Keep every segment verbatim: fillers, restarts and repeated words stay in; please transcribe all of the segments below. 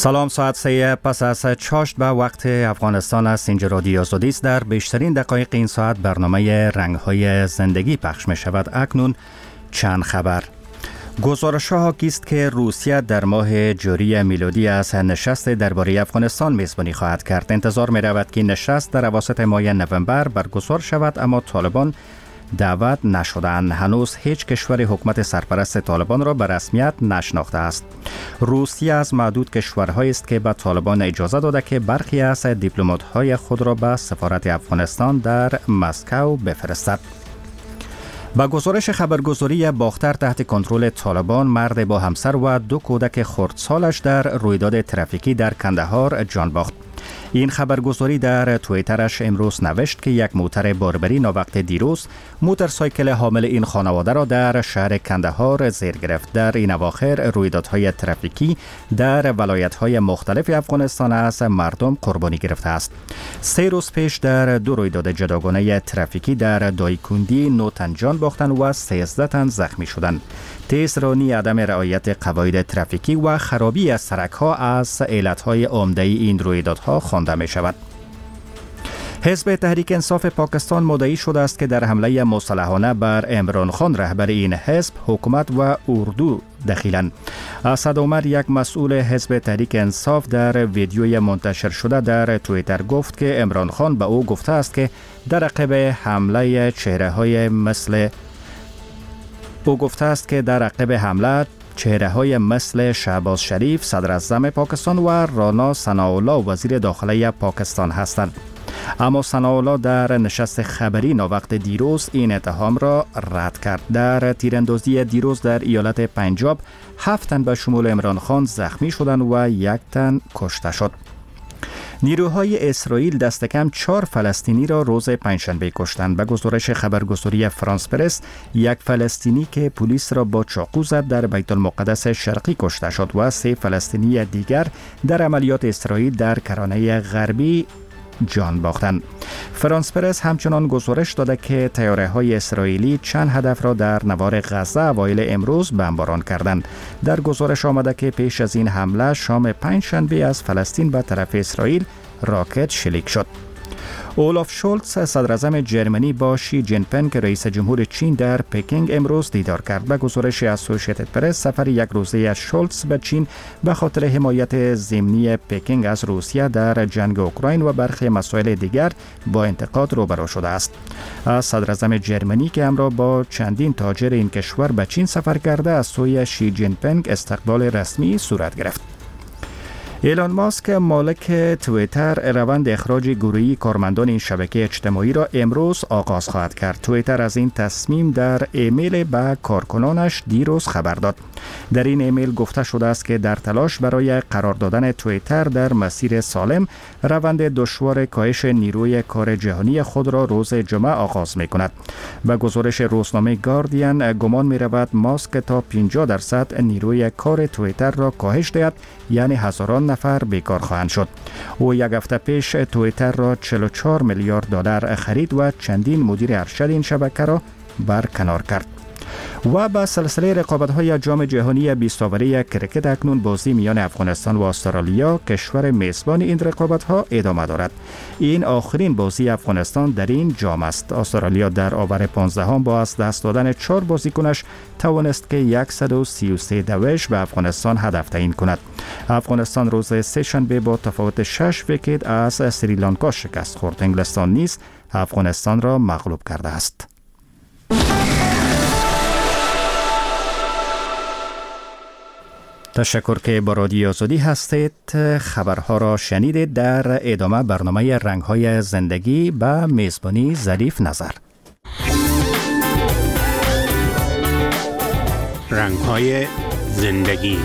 سلام، ساعت سه پس از چاشت به وقت افغانستان است. اینجا رادیو آزادی است. در بیشترین دقایق این ساعت برنامه رنگ‌های زندگی پخش می شود. اکنون چند خبر. گزارش ها حاکی است که روسیه در ماه جاری میلادی از نشست درباره افغانستان میزبانی خواهد کرد. انتظار می رود که نشست در اواسط ماه نوامبر برگزار شود، اما طالبان دعوت نشدند. هنوز هیچ کشور حکومت سرپرست طالبان را به رسمیت نشناخته است. روسیه از معدود کشورهایی است که به طالبان اجازه داده که برخی از دیپلمات‌های خود را به سفارت افغانستان در مسکو بفرستد. با گزارش خبرگزاری باختر تحت کنترل طالبان، مرد با همسر و دو کودک خردسالش در رویداد ترافیکی در کندهار جان باخت. این خبرگزاری در توییترش امروز نوشت که یک موتر باربری ناوقت دیروز موتورسایکل حامل این خانواده را در شهر کندهار زیر گرفت. در این اواخر رویدادهای ترافیکی در ولایت‌های مختلف افغانستان از مردم قربانی گرفته است. سه روز پیش در دو رویداد جداگانه ترافیکی در دایکندی نو تن جان باختند و سیزده تن زخمی شدند. تیزرانی، عدم رعایت قواعد ترافیکی و خرابی از سرک‌ها از علت‌های عمده این رویدادها خوانده می‌شود. حزب تحریک انصاف پاکستان مدعی شده است که در حمله مسلحانه بر عمران خان رهبر این حزب، حکومت و اردو دخیلند. اسد عمر، یک مسئول حزب تحریک انصاف، در ویدیوی منتشر شده در توییتر گفت که عمران خان به او گفته است که در عقب حمله چهره‌های مثل او گفته است که در عقب حمله چهره های مثل شهباز شریف صدر اعظم پاکستان و رانا ثناءالله وزیر داخله پاکستان هستند. اما ثناءالله در نشست خبری ناوقت دیروز این اتهام را رد کرد. در تیراندازی دیروز در ایالت پنجاب هفت تن به شمول عمران خان زخمی شدند و یک تن کشته شد. نیروهای اسرائیل دست کم چهار فلسطینی را روز پنجشنبه کشتند. به گزارش خبرگزاری فرانس پرس، یک فلسطینی که پلیس را با چاقو زد در بیت المقدس شرقی کشته شد و سه فلسطینی دیگر در عملیات اسرائیل در کرانه غربی جان باختند. فرانس پرس همچنان گزارش داده که طیاره‌های اسرائیلی چند هدف را در نوار غزه اوایل امروز بمباران کردند. در گزارش آمده که پیش از این حمله شام پنجشنبه از فلسطین به طرف اسرائیل راکت شلیک شد. اولاف شولتز، صدر اعظم جرمنی، با شی جین پینگ رئیس جمهور چین در پکینگ امروز دیدار کرد. به گزارش اسوسییتد پرس، سفر یک روزه شولتز به چین به خاطر حمایت ضمنی پکینگ از روسیه در جنگ اوکراین و برخی مسائل دیگر با انتقاد روبرو شده است. صدر اعظم جرمنی که همراه با چندین تاجر این کشور به چین سفر کرده، از سوی شی جین پینگ استقبال رسمی صورت گرفت. ایلان ماسک، مالک توییتر، روند اخراج گروهی کارمندان این شبکه اجتماعی را امروز آغاز خواهد کرد. توییتر از این تصمیم در ایمیل به کارکنانش دیروز خبر داد. در این ایمیل گفته شده است که در تلاش برای قرار دادن توییتر در مسیر سالم، روند دشوار کاهش نیروی کار جهانی خود را روز جمعه آغاز می کند. به گزارش روزنامه گاردین، گمان می رود ماسک تا پنجاه درصد نیروی کار توییتر را کاهش دهد، یعنی هزاران نفر بیکار خواهند شد. او یک هفته پیش توییتر را چهل و چهار میلیارد دلار خرید و چندین مدیر ارشد این شبکه را برکنار کرد. و با سلسله رقابت‌های جام جهانی بیست اوری کرکت، اکنون بازی میان افغانستان و استرالیا، کشور میزبان این رقابت‌ها، ادامه دارد. این آخرین بازی افغانستان در این جام است. استرالیا در آور پانزدهم با از دست دادن چهار بازیکنش توانست که صد و سی و سه دوش به افغانستان هدف تعیین کند. افغانستان روز سه شنبه با تفاوت شش ویکت از سریلانکا شکست خورد. انگلستان نیز افغانستان را مغلوب کرده است. تشکر که با رادیو آزادی هستید. خبرها را شنیدید. در ادامه برنامه رنگ‌های زندگی به میزبانی ظریف نظر. رنگ‌های زندگی.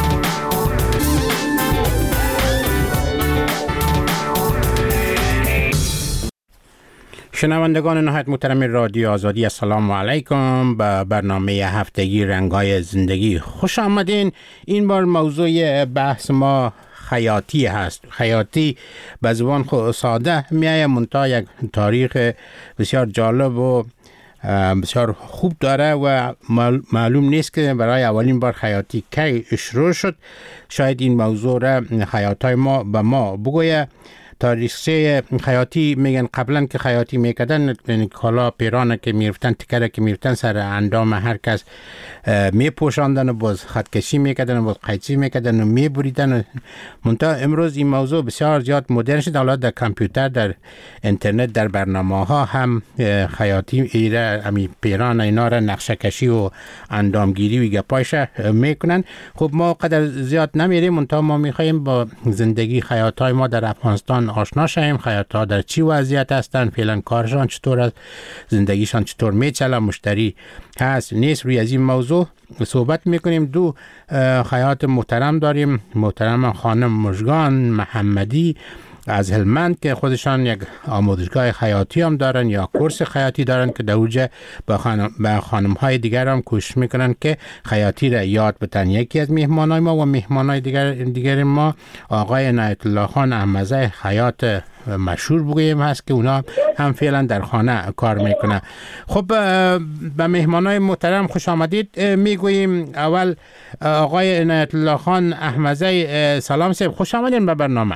شنوندگان نهایت محترم رادیو آزادی، السلام علیکم. به برنامه هفتگی رنگ‌های زندگی خوش آمدین. این بار موضوع بحث ما خیاطی هست. خیاطی به زبان خود ساده میایه، منتها یک تاریخ بسیار جالب و بسیار خوب داره و معلوم نیست که برای اولین بار خیاطی کی شروع شد. شاید این موضوع را خیاطای ما به ما بگویه. تاریخچه خیاطی میگن قبلا که خیاطی میکردن، یعنی کالا پیرانه که میرفتن، تکره که میرفتن سر اندام هر کس میپوشاندن و باز خطکشی میکردن و باز قیچی میکردن و میبریدن. منتها امروز این موضوع بسیار زیاد مدرن شد. حالا در کامپیوتر، در اینترنت، در برنامه ها هم خیاطی ایره امی پیران اینا را نقشه کشی و اندامگیری و گپایش میکنن. خب ما قدر زیاد نمیریم، منتها ما میخوایم با زندگی خیاطای ما در افغانستان آشنا شیم. خیاطا در چی وضعیت هستن، فعلا کارشان چطور است، زندگیشان چطور میچله، مشتری هست نیست. روی از این موضوع صحبت میکنیم. دو خیاط محترم داریم، محترم خانم مژگان محمدی از هلمند که خودشان یک آموزشگاه خیاطی هم دارن یا کورس خیاطی دارن که در اوجه با خانم با خانم های دیگر هم کوشش میکنن که خیاطی را یاد بتن. یکی از مهمانای ما و مهمانای دیگر دیگر ما آقای عنایت الله خان احمزه، خیاط مشهور بگوییم هست که اونا هم فعلا در خانه کار میکنه. خب به مهمانای محترم خوش آمدید میگوییم. اول آقای عنایت الله خان احمزه، سلام صاحب، خوش آمدین به برنامه.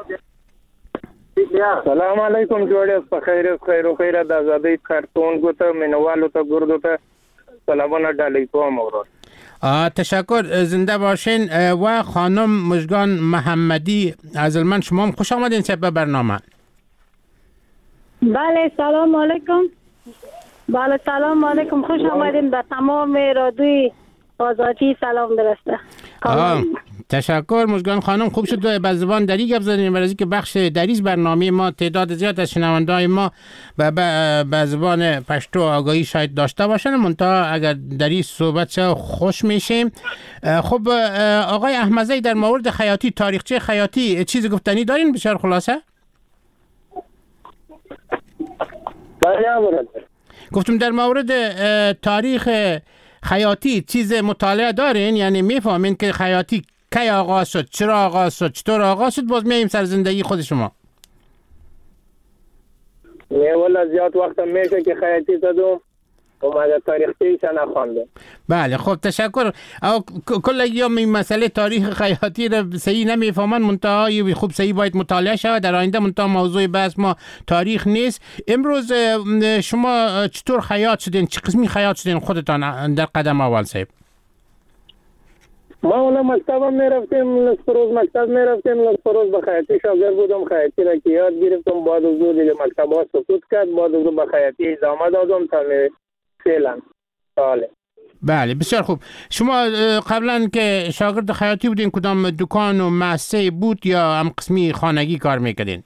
سلام علیکم. جوړ په خیر خیر او خیر د آزادۍ کارتون ته منوالو ته ګردو ته سلامونه ډالۍ کوم. ورور تشکر، زنده باشین. و خانم مژگان محمدی از من، شما هم خوش آمدین به برنامه. بله سلام علیکم. بله سلام علیکم، خوش آمدین به تمام رادیوی آزادی. سلام درسته. تشکر مژگان خانم. خوب شد به زبان دری گپ زدین، برای که بخش دریز برنامه ما تعداد زیاد از شنونده‌های ما به به زبان پشتو آگاهی شاید داشته باشن، منتها اگر دری صحبت شه خوش میشیم. خب آقای احمزه، در مورد خیاطی، تاریخچه خیاطی چیز گفتنی دارین بسیار خلاصه؟ گفتم در مورد تاریخ خیاطی چیز مطالعه دارین؟ یعنی میفهمین که خیاطی کی آغاز شد، چرا آغاز شد، چطور آغاز شد؟ باز میایم سر زندگی خود شما. نه والا زیاد وقت میشه که خیاطی زدم و ما در تاریخچه‌ایش نخواندم. بله خب تشکر. او کل ایام این مسئله تاریخ خیاطی را صحیح نمیفهمن، منتها خوب صحیح باید مطالعه شود در آینده. منتها موضوع بحث ما تاریخ نیست. امروز شما چطور خیاط شدین؟ چه قسمی خیاط شدین خودتان در قدم اول صاحب؟ ما اولا مکتب هم میرفتیم، لسپروز مکتب میرفتیم، لسپروز به خیاطی شاگرد بودم، خیاطی را که یاد گرفتم. بعد از دو دیگه مکتب ها سقوط کرد، بعد از دو به خیاطی ادامه دادم تا فعلا ساله. بله بسیار خوب. شما قبلا که شاگرد خیاطی بودین کدام دکان و مؤسسه بود یا هم قسمی خانگی کار میکردین؟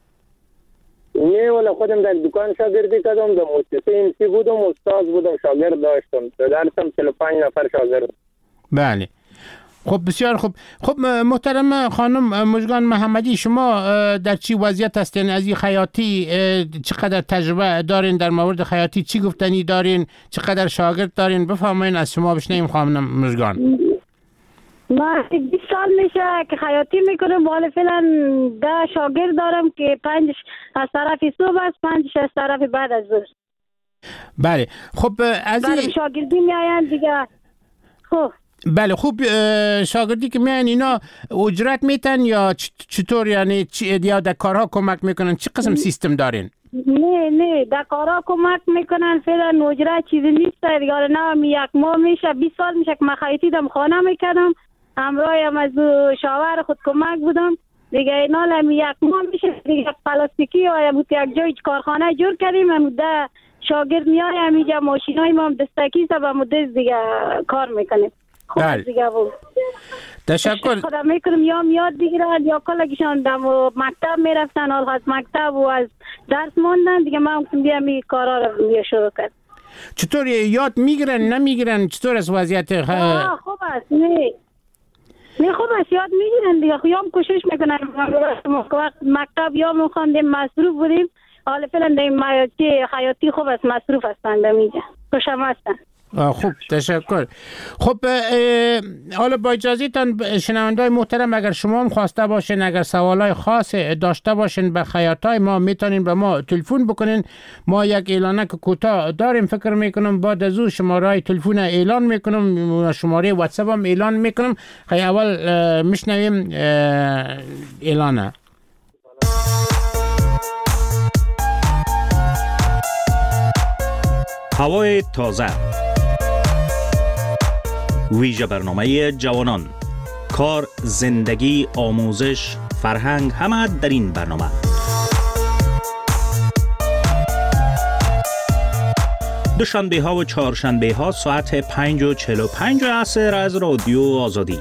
نه والا خودم در دکان شاگردی کردم، در مؤسسه امسی بودم، استاد بودم، شاگرد داشتم، درسم چهل و پنج نفر شاگرد. بله خب بسیار خوب. خب محترم خانم مژگان محمدی، شما در چی وضعیت هستین؟ از این خیاطی چقدر تجربه دارین؟ در مورد خیاطی چی گفتنی دارین؟ چقدر شاگرد دارین؟ بفرمایین از شما بشنویم خانم مژگان. ما بیست سال میشه که خیاطی میکنم. حالا فعلا ده شاگرد دارم که پنج از طرف صبح است، پنج از طرف بعد از ظهر. بله خب از این شاگردی میاین دیگه. خب بله خوب. شاگردی که میان اینا اجرت میتن یا چطور؟ یعنی یا در کارها کمک میکنن؟ چه قسم سیستم دارین؟ نه نه در کارها کمک میکنن. فعلا اجرت چیزی نیست دیگه. نه یک ماه میشه، بیست سال میشه که من خیاطی دم خانه میکردم، همراهم از شاور خود کمک بودم دیگه. اینا هم یک ماه میشه دیگه پلاستیکی یا بود یک جای کارخانه جور کردیم. هم ده شاگرد میای همینجا ماشینای ما هم دستکی سبا مدز دیگه کار میکنیم. بله تشکر. خدا میکنم یا میاد بگیرن یا کلگیشان دم و مکتب میرفتن، حال از مکتب و از درس موندن دیگه. من هم بیام این کارا رو شروع کرد. چطور یاد میگیرن نمیگیرن؟ چطور از وضعیت خ... خوب است؟ نه نه خوب است، یاد میگیرن دیگه. یا هم کوشش میکنن. وقت مکتب یا میخواندیم مصروف بودیم، حالا فعلا در این خیاطی خوب است، مصروف هستن دمیجا، خوشم هستن. خوب تشکر. خب حالا با اجازهتان شنوندای محترم، اگر شما هم خواسته باشین، اگر سوالای خاص داشته باشین به خیاطای ما، میتونین به ما تلفن بکنین. ما یک اعلانک کوتاه داریم، فکر میکنم بعد از او شماره تلفن اعلان میکنم، شماره واتساپ هم اعلان میکنم. خیلی اول میشنویم اعلانه. هوای تازه، ویژه برنامه جوانان، کار، زندگی، آموزش، فرهنگ، همه در این برنامه. دوشنبه ها و چهارشنبه ها ساعت پنج و چهل و پنج عصر از رادیو آزادی.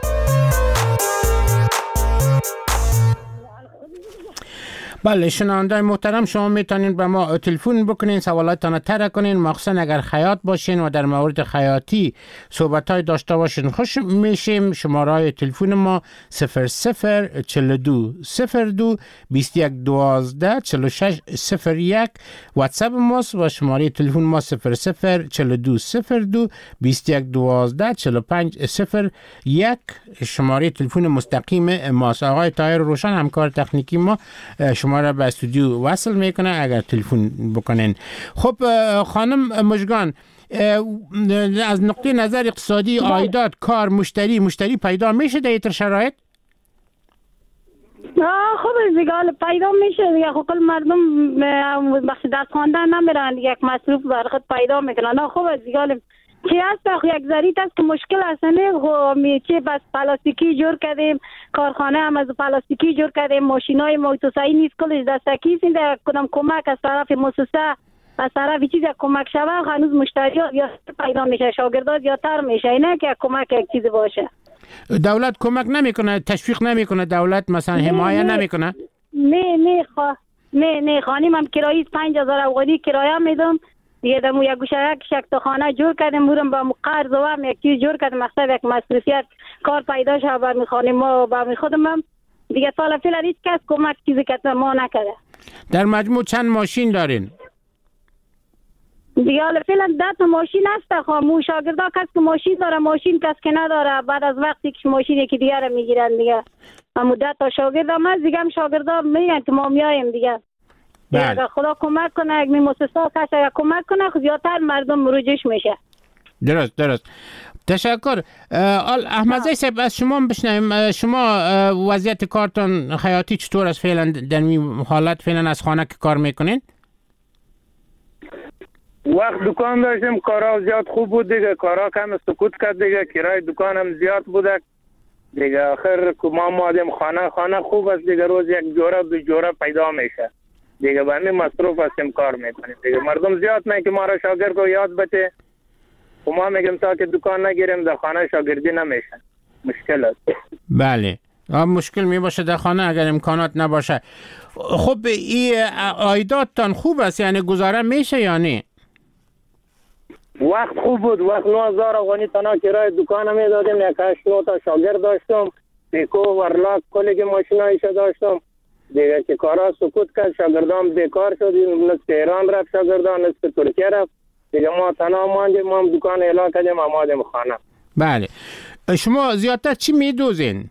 بله شنوندای محترم، شما میتونین به ما تلفن بکنین، سوالاتتان طرح کنین، مخصوصا اگر خیاط باشین و در مورد خیاطی صحبت‌های داشته باشین خوش میشیم. شماره تلفن ما صفر صفر چهل و دو صفر دو بیست و یک دوازده چهل و شش صفر یک. واتساپ ماست و شماره تلفن ما صفر صفر چهل و دو صفر دو بیست و یک دوازده چهل و پنج صفر یک. شماره تلفن مستقیم ماست. آقای طاهر روشن همکار تکنیکی ما شما را به استودیو وصل میکنه اگر تلفن بکنین. خب خانم مژگان، از نقطه نظر اقتصادی، عایدات، کار، مشتری مشتری پیدا میشه در این شرایط؟ خب دیگه پیدا میشه دیگه. خب کل مردم بخش دست خواندن نمیرن، یک مصروف بر خود پیدا میکنن. خب دیگه چی هست یک ذریت است که مشکل هست نه. خب چه بس پلاستیکی جور کردیم، کارخانه هم از پلاستیکی جور کردیم، ماشینای موتورسایکل نیست کلش دستکی است. در کدام کمک از طرف مؤسسه، از طرف چیزی کمک شوه، هنوز مشتری یا پیدا میشه، شاگردات زیادتر میشه، اینه که کمک یک چیز باشه. دولت کمک نمیکنه، تشویق نمیکنه، دولت مثلا حمایه نمیکنه؟ نه نه خوا نه نه خانم هم کرایه پنج هزار افغانی کرایه میدم دیگه. دمو یک گوشه یک شکت خانه جور کردیم، بودم با قرض و هم یک چیز جور کردیم، مقصد یک مصرفیت کار پیدا شه بر می خانم ما بر می خودم هم دیگه. سال فعلا هیچ کس کمک چیزی که ما نکرده. در مجموع چند ماشین دارین؟ دیگه حالا فعلا ده تا ماشین هست. خامو شاگردا کس که ماشین داره، ماشین کس که نداره، بعد از وقتی که ماشین یکی دیگه رو میگیرن دیگه. اما ده تا شاگرد هم از دیگه هم شاگردا میگن که ما میایم دیگه. اگر خدا کمک کنه، اگه مؤسسه کسی کمک کنه، زیادتر مردم مروجش میشه. درست درست. تشکر. احمدزی صاحب، از شما بشنویم، شما وضعیت کارتون خیاطی چطور است فعلا؟ در این حالت فعلا از خانه که کار میکنین؟ وقت دکان داشتیم، کارا زیاد خوب بود دیگه، کارا کم سکوت کرد دیگه، کرای دکان هم زیاد بوده دیگه. آخر که ما مادم خانه خانه خوب است دیگه، روز یک جوره دو جوره پیدا میشه دیگه. به همین مصروف هستیم کار میکنیم دیگه. مردم زیاد نه که ما را شاگرد رو یاد بده و ما میگیم تا که دکان نگیریم در خانه شاگردی نمیشه، مشکل است. بله مشکل می باشه در خانه اگر امکانات نباشه. خب این عایداتتان خوب است، یعنی گزاره میشه یا نه؟ وقت خوب بود، وقت نه هزار افغانی تنها کرای دکان میدادیم، یک هشت نه تا شاگرد داشتم، پیکو ورلاک کلیگ ماشینایش داشتم دیگه. که کارا سکوت کرد، شاگردان بیکار شدیم، نصف ایران رفت شاگردان، نصف ترکیه رفت دیگه. ما تنها ماندیم، ما هم دکان اعلان کردیم، آمادیم خانه. بله. شما زیادتر چی میدوزین؟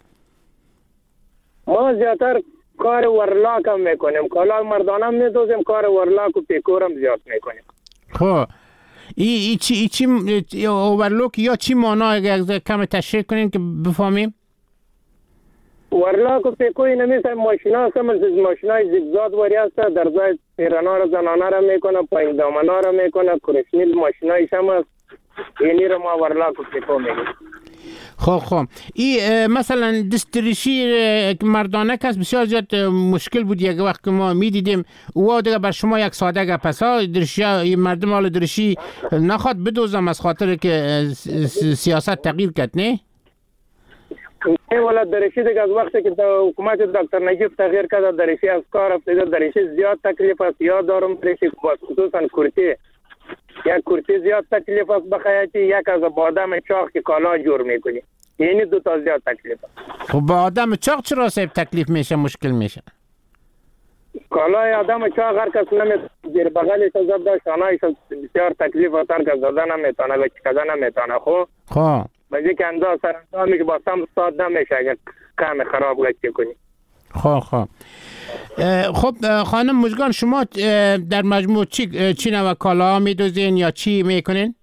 ما زیادتر کار ورلاک هم میکنیم، کالا مردانه هم میدوزیم، کار ورلاک و پیکور هم زیاد میکنیم. خب ای ای چی ای چی ورلاک یا چی مانا اگر کم تشریح کنین که بفهمیم؟ ورلاک و پیکوی نمیشه ماشینا هستم، ماشینای زیگزاد وری هست، در زای پیرانا را زنانه را میکنه، پایین دامنا را میکنه، کرشمیل ماشینایش هم هست، اینی را ما ورلاک و پیکو میگیم. خب خب این مثلا دستریشی مردانه کس بسیار زیاد مشکل بود یک وقت که ما میدیدیم، او دیگه بر شما یک ساده گپ است. درشی مردم حال درشی نخواد بدوزم از خاطر که سیاست تغییر کرد نه؟ نه والا درشی دیگه از وقتی که حکومت دکتر نجیب تغییر کرد درشی از کار افتاده. درشی زیاد تکلیف است، یاد دارم درشی خصوصا کرتی، یک کرتی زیاد تکلیف است بخیاتی، یک از بادم چاق که کالا جور میکنی، یعنی دو تا زیاد تکلیف است. خب با آدم چاق چرا صاحب تکلیف میشه مشکل میشه؟ کالای آدم چاق هر کس نمیتونه زیر بغلش از داشت آنایش بسیار تکلیف و ترک از دادن نمیتونه و چکده نمیتونه. خب خب بازی که انداز سر اندامی که با سم ساد نمیشه اگر کم خراب گشتی کنی. خب خب خب خانم مژگان، شما در مجموع چی چی نوع کالا میدوزین یا چی میکنین؟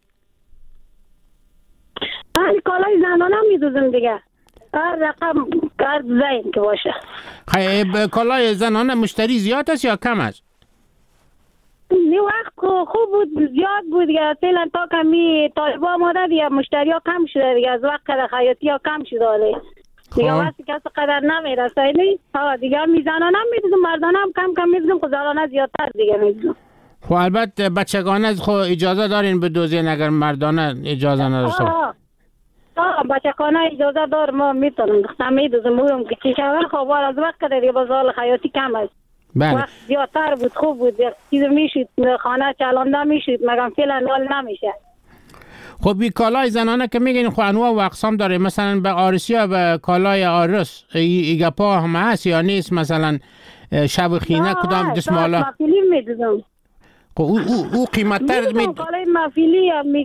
من کالای زنانه میدوزم دیگه، هر رقم هر زین که باشه. خب کالای زنانه مشتری زیاد است یا کم است؟ نی وقت خوب بود، زیاد بود دیگه. فعلا تا کمی طالبا آماده دیگه مشتری ها کم شده دیگه، از وقت قدر خیاطی ها کم شده دیگه. وقتی کسی قدر نمیرسه ها دیگه میزنانه هم میدوزم، مردانه هم کم کم میدوزم، خود زنانه زیادتر دیگه میدوزم. خب البته بچگانه خو اجازه دارین بدوزین اگر مردانه اجازه نداشته؟ آه آه بچگانه اجازه دار، ما میتونم دختم میدوزم. مویم که چی شود خب از وقت قدر دیگه بازار خیاطی کم است. بله. وقت زیادتر بود، خوب بود، چیز میشید خانه چلانده میشید، مگم فعلا حال نمیشه. خب این کالای زنانه که میگین خب انواع و اقسام داره، مثلا به عروسی ها به کالای عروس ایگا پا هم هست یا نیست؟ مثلا شب خینه کدام دستمالا؟ مفیلی میدوزم. خب او او او قیمت تر میدوزم کالای مفیلی می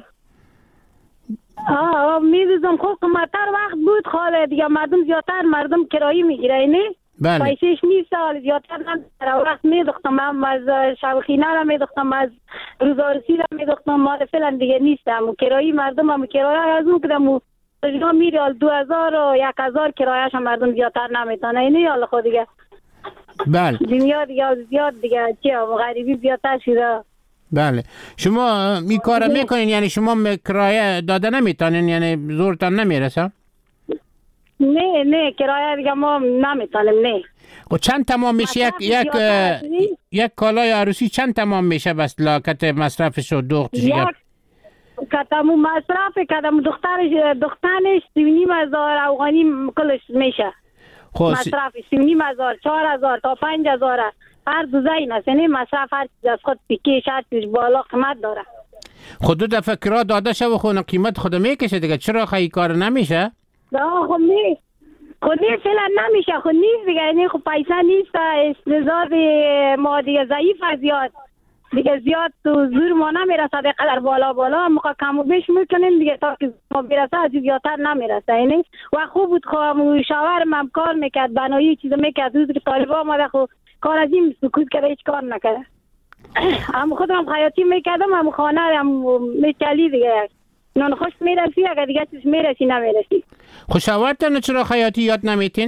آه میدوزم. خب قیمت تر وقت بود خاله دیگه، مردم زیادتر مردم کرایی میگیره اینه. بله. پیسش نیست سال زیادتر نمیره. وقت میدختم من از شب خینه را میدختم، از روزارسی را میدختم، مال فعلا دیگه نیستم. کرایی مردم هم کرایه از اون کدم و تجربه میره دو هزار و یک هزار کرایهش هم مردم زیادتر نمیتونه اینه. حالا خود دیگه بله دنیا دیگه زیاد دیگه چی هم غریبی زیادتر شده. بله. شما می کار میکنین یعنی شما کرایه داده نمیتونین، یعنی زورتان نمیرسه؟ نه نه کرایه دیگه ما نمیتونیم. نه خب چند تمام میشه یک یک یک کالای عروسی چند تمام میشه بس لاکت مصرفش و دوختش؟ یک کتمو مصرف کدم دخترش دخترش سی و نیم هزار افغانی کلش میشه. مصرف سی و نیم هزار، چهار هزار تا پنج هزار هر دو زین است. یعنی مصرف هر چیز از خود پیکیش هر چیز بالا قیمت داره. خود دو دفعه کرا داده شد و خود قیمت خود میکشه دیگه، چرا خیلی کار نمیشه؟ نه خب نیست، خود نیست فعلا نمیشه، خود نیست دیگه. یعنی خب پیسه نیست، استعداد ما دیگه ضعیف زیاد دیگه، زیاد تو زور ما نمیرسه به قدر بالا بالا ما کم و بیش میکنیم دیگه تا که ما برسه از زیادتر نمیرسه. یعنی و خوب بود خواهم شاورم هم کار میکرد، بنایی چیز میکرد، روز که طالبا آمده خب کار از این سکوت کرده، هیچ کار نکرده. هم خودم خیاطی میکردم، هم خانه هم میچلی دیگه، نان خوش میرسی اگر دیگه چیز میرسی نمیرسی. خوشاورتن چرا خیاطی یاد نمیتین؟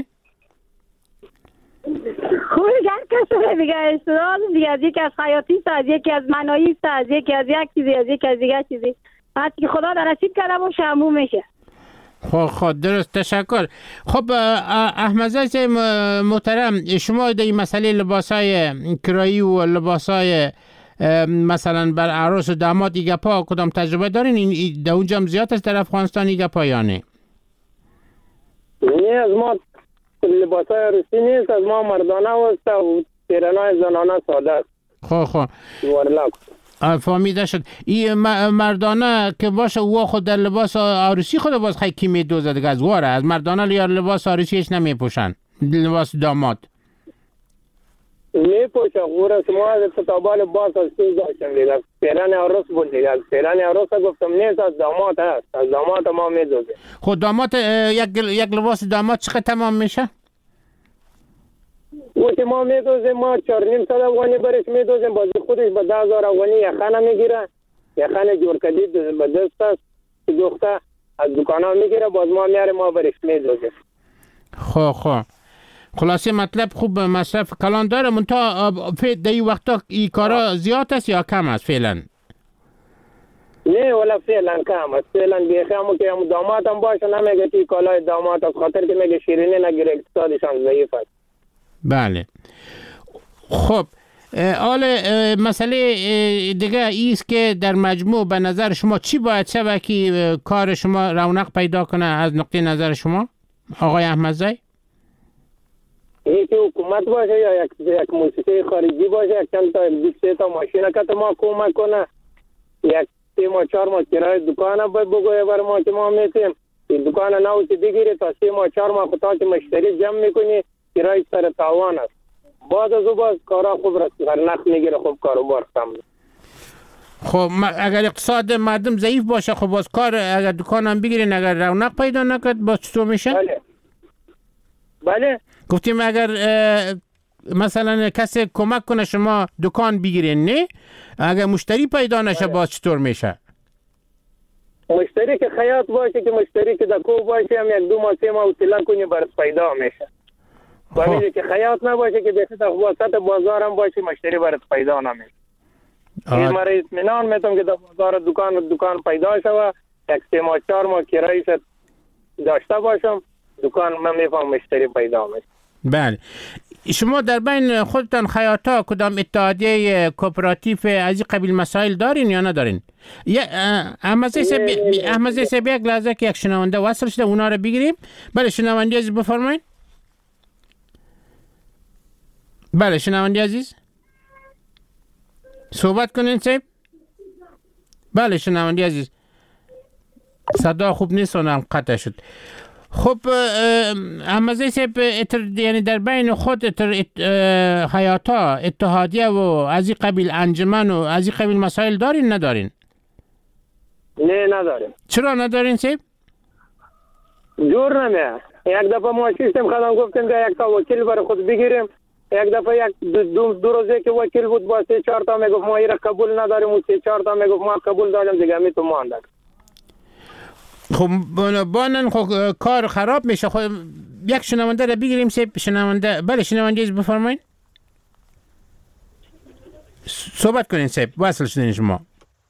خوب هر کس دیگه استعداد دیگه، از یکی از خیاطی است، از یکی از منایی است، از یکی از یک چیزی، از یکی از دیگه چیزی، هر که خدا در نصیب کرده باشه همون میشه. خب خب درست، تشکر. خب احمدزاده محترم، شما در این مسئله لباسای کرایی و لباسای مثلا بر عروس و داماد ایگا پا کدام تجربه دارین؟ این در اونجا زیاد است در افغانستان ایگا پا یا نه؟ نه از ما لباسای عروسی نیست، از ما مردانه است و پیرنای زنانه ساده است. خب خب فهمیده شد. این مردانه که باشه او خود در لباس عروسی خود باز خیلی کی میدوزه دیگه از واره، از مردانه یا لباس عروسیش نمیپوشن، لباس داماد میپوشه. غور ما از تطابال باز از چیز داشتم دیگه، پیرن عروس بود دیگه، از پیرن عروس گفتم نیست، از داماد هست، از داماد ما میدوزه. خود داماد یک یک لباس داماد چقدر تمام میشه؟ او که ما میدوزیم ما چهار نیم صد افغانی برش میدوزیم، باز خودش به ده هزار افغانی یخنه میگیره، یخنه جور کدید به دست است دوخته از دکان ها میگیره، باز ما میاره ما برش میدوزیم. خب خب خلاصه مطلب خوب مصرف کلان داره، منتها در این وقتا این کارا زیاد است یا کم است فعلا؟ نه ولی فعلا کم است، فعلا بیخی همون که همون داماد هم باشه نمیگه تی کالای داماد از خاطر که میگه شیرینی نگیره اقتصادشان ضعیف است. بله. خب حال مسئله دیگه ایست که در مجموع به نظر شما چی باید شود که کار شما رونق پیدا کنه از نقطه نظر شما آقای احمدزاده؟ یکی حکومت باشه یا یک یک موسیقی خارجی باشه، یک چند تا بیست تا ماشین که ما کمک کنه، یک سه ماه چهار ماه کرایه دکان باید بگویه بر ما که ما میتیم این دکان نو که بگیری تا سه ماه چهار ماه تا که مشتری جمع میکنی کرایه سر تاوان است. بعد از او باز کارا خوب رنخ میگیره، خوب کاروبار کم. خب اگر اقتصاد مردم ضعیف باشه خب باز کار اگر دکان هم بگیرین اگر رونق پیدا نکرد باز چطور میشه؟ بله بله گفتیم اگر مثلا کسی کمک کنه شما دکان بگیرین نه اگر مشتری پیدا نشه باز چطور میشه؟ مشتری که خیاط باشه که مشتری که دکو باشه هم یک دو ماه سه ماه حوصله کنی برات پیدا میشه. باید که خیاط نباشه که بخاطر وسط بازار هم باشه مشتری برات پیدا نمیشه. این مرا اطمینان میتونم که در بازار دکان دکان پیدا شوه، یک سه ماه چهار ماه کرایش داشته باشم، دکان من میفهم مشتری پیدا میشه. بله. شما در بین خودتان خیاطا کدام اتحادیه کوپراتیو از این قبیل مسائل دارین یا ندارین؟ احمد زی یک لحظه که یک شنونده وصل شده اونا رو بگیریم. بله شنونده عزیز بفرمایید. بله شنونده عزیز صحبت کنین صاحب. بله شنونده عزیز صدا خوب نیست اونم قطع شد. خب احمد زی صاحب یعنی در بین خود حیاتا اتحادیه و از این قبیل انجمن و از این قبیل مسائل دارین ندارین؟ نه نداریم. چرا ندارین صاحب؟ جور نمیه. یک دفعه ما شیستم خدام گفتیم که یک تا وکیل برای خود بگیریم، یک دفعه یک دو, دو روزه که وکیل بود با سه چهار تا میگفت ما ایره قبول نداریم و سه چهار تا میگفت ما قبول داریم دیگه می تو ماندک. خب بانن خب کار خراب میشه. خب یک شنونده رو بگیریم سه شنونده. بله شنونده از بفرمایید صحبت کنین سه وصل شدین شما.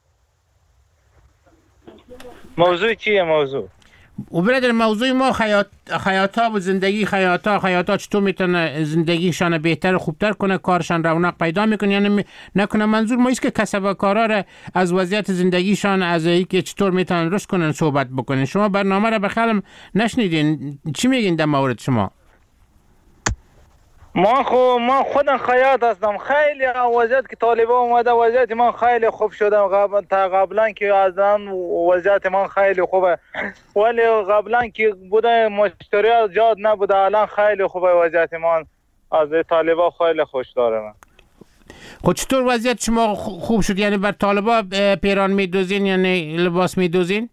موضوع چیه موضوع؟ و برادر موضوع ما خیاط خیاطا و زندگی خیاطا خیاطا چطور میتونه زندگیشان بهتر و خوبتر کنه، کارشان رونق پیدا میکنه یعنی نکنه. منظور ما است که کسب کارا را از وضعیت زندگیشان از اینکه چطور میتونن رشد کنن صحبت بکنن. شما برنامه را بخلم نشنیدین، چی میگین در مورد شما؟ ما خو ما خودم خیاط هستم. خیلی وضعیت که طالبا اومده وضعیت من خیلی خوب شده. قبل تا قبلا که از آن وضعیت من خیلی خوبه، ولی قبلا که بوده مشتری زیاد نبوده، الان خیلی خوبه وضعیت من از طالبا خیلی خوش داره. من خب چطور وضعیت شما خوب شد؟ یعنی بر طالبا پیران میدوزین یعنی لباس میدوزین؟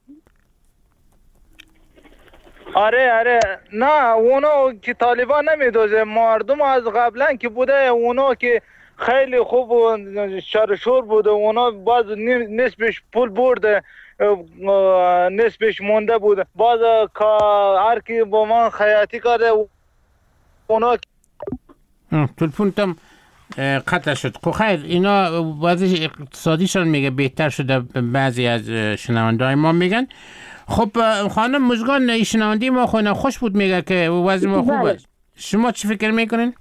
آره آره نه اونا که طالبان نمیدوزه، مردم از قبلا که بوده اونا که خیلی خوب و شرشور بوده، اونا باز نسبش پول برده نسبش مونده بوده. باز هر کی با من خیاطی کرده اونا تلفن تم قطع شد. خب خیر اینا وضع اقتصادیشان میگه بهتر شده، بعضی از شنونده ما میگن. خب خانم مژگان شنونده ما خونه خوش بود میگه که وضع ما خوب است. شما چی فکر میکنین؟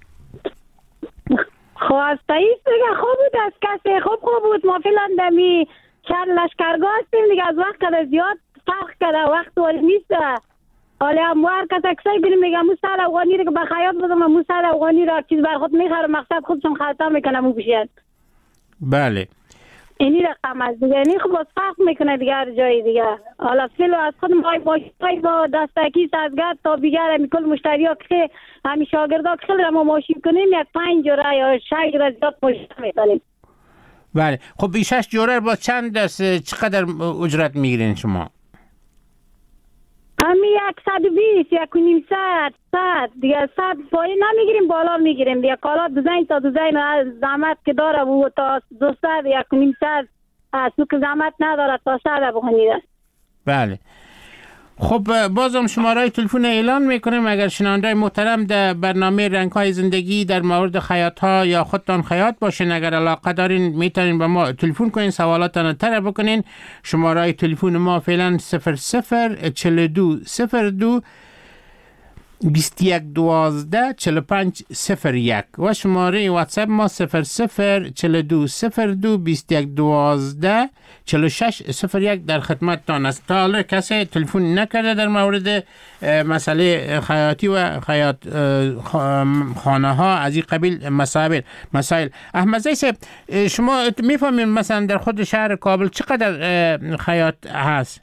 خب از تاییست دیگه خوب بود، از کسی خوب خوب بود. ما فعلا دمی چند لشکرگاه هستیم دیگه، از وقت کده زیاد فرق کده، وقت ولی نیست. حالا هم هر کس اکسای بریم میگه مو سر افغانی رو که بخیاط بودم مو سر افغانی را چیز بر خود میخوره، مقصد خودشون خطا میکنه مو بشید. بله اینی رقم از دیگه اینی خب باز فرق میکنه دیگه هر جایی دیگه. حالا فیلو از خود مای ماشین با دستکی سازگرد تا بیگر همی کل مشتری ها که همی شاگرد ها که خیلی ما ماشین کنیم یک پنج جوره یا شش جوره زیاد ماشین میکنیم. بله خب این شش جوره با چند دست چقدر اجرت میگیرین شما؟ همی یک صد و بیست یک و نیم صد صد دیگه صد پایی نمیگیریم بالا میگیریم دیگه. کالا دوزین تا دوزین زحمت که داره و تا دو صد یک و نیم صد سو که زحمت نداره تا صد بخونیده. بله خب بازم شماره تلفن اعلان میکنیم. اگر شنونده محترم در برنامه رنگ‌های زندگی در مورد خیاط ها یا خودتان خیاط باشین، اگر علاقه دارین میتونین به ما تلفن کنین، سوالاتتان طرح بکنین. شماره تلفن ما فعلا صفر صفر چهل و دو صفر دو بیست و یک دوازده چهل و پنج صفر یک و شماره واتساپ ما صفر صفر چهل و دو صفر دو بیست و یک دوازده چهل و شش صفر یک در خدمتتان است. تا حالا کسی تلفن نکرده در مورد مسئله خیاطی و خیاط خانه ها از این قبیل مسائل مسائل احمد زی صاحب شما میفهمین مثلا در خود شهر کابل چقدر خیاط هست؟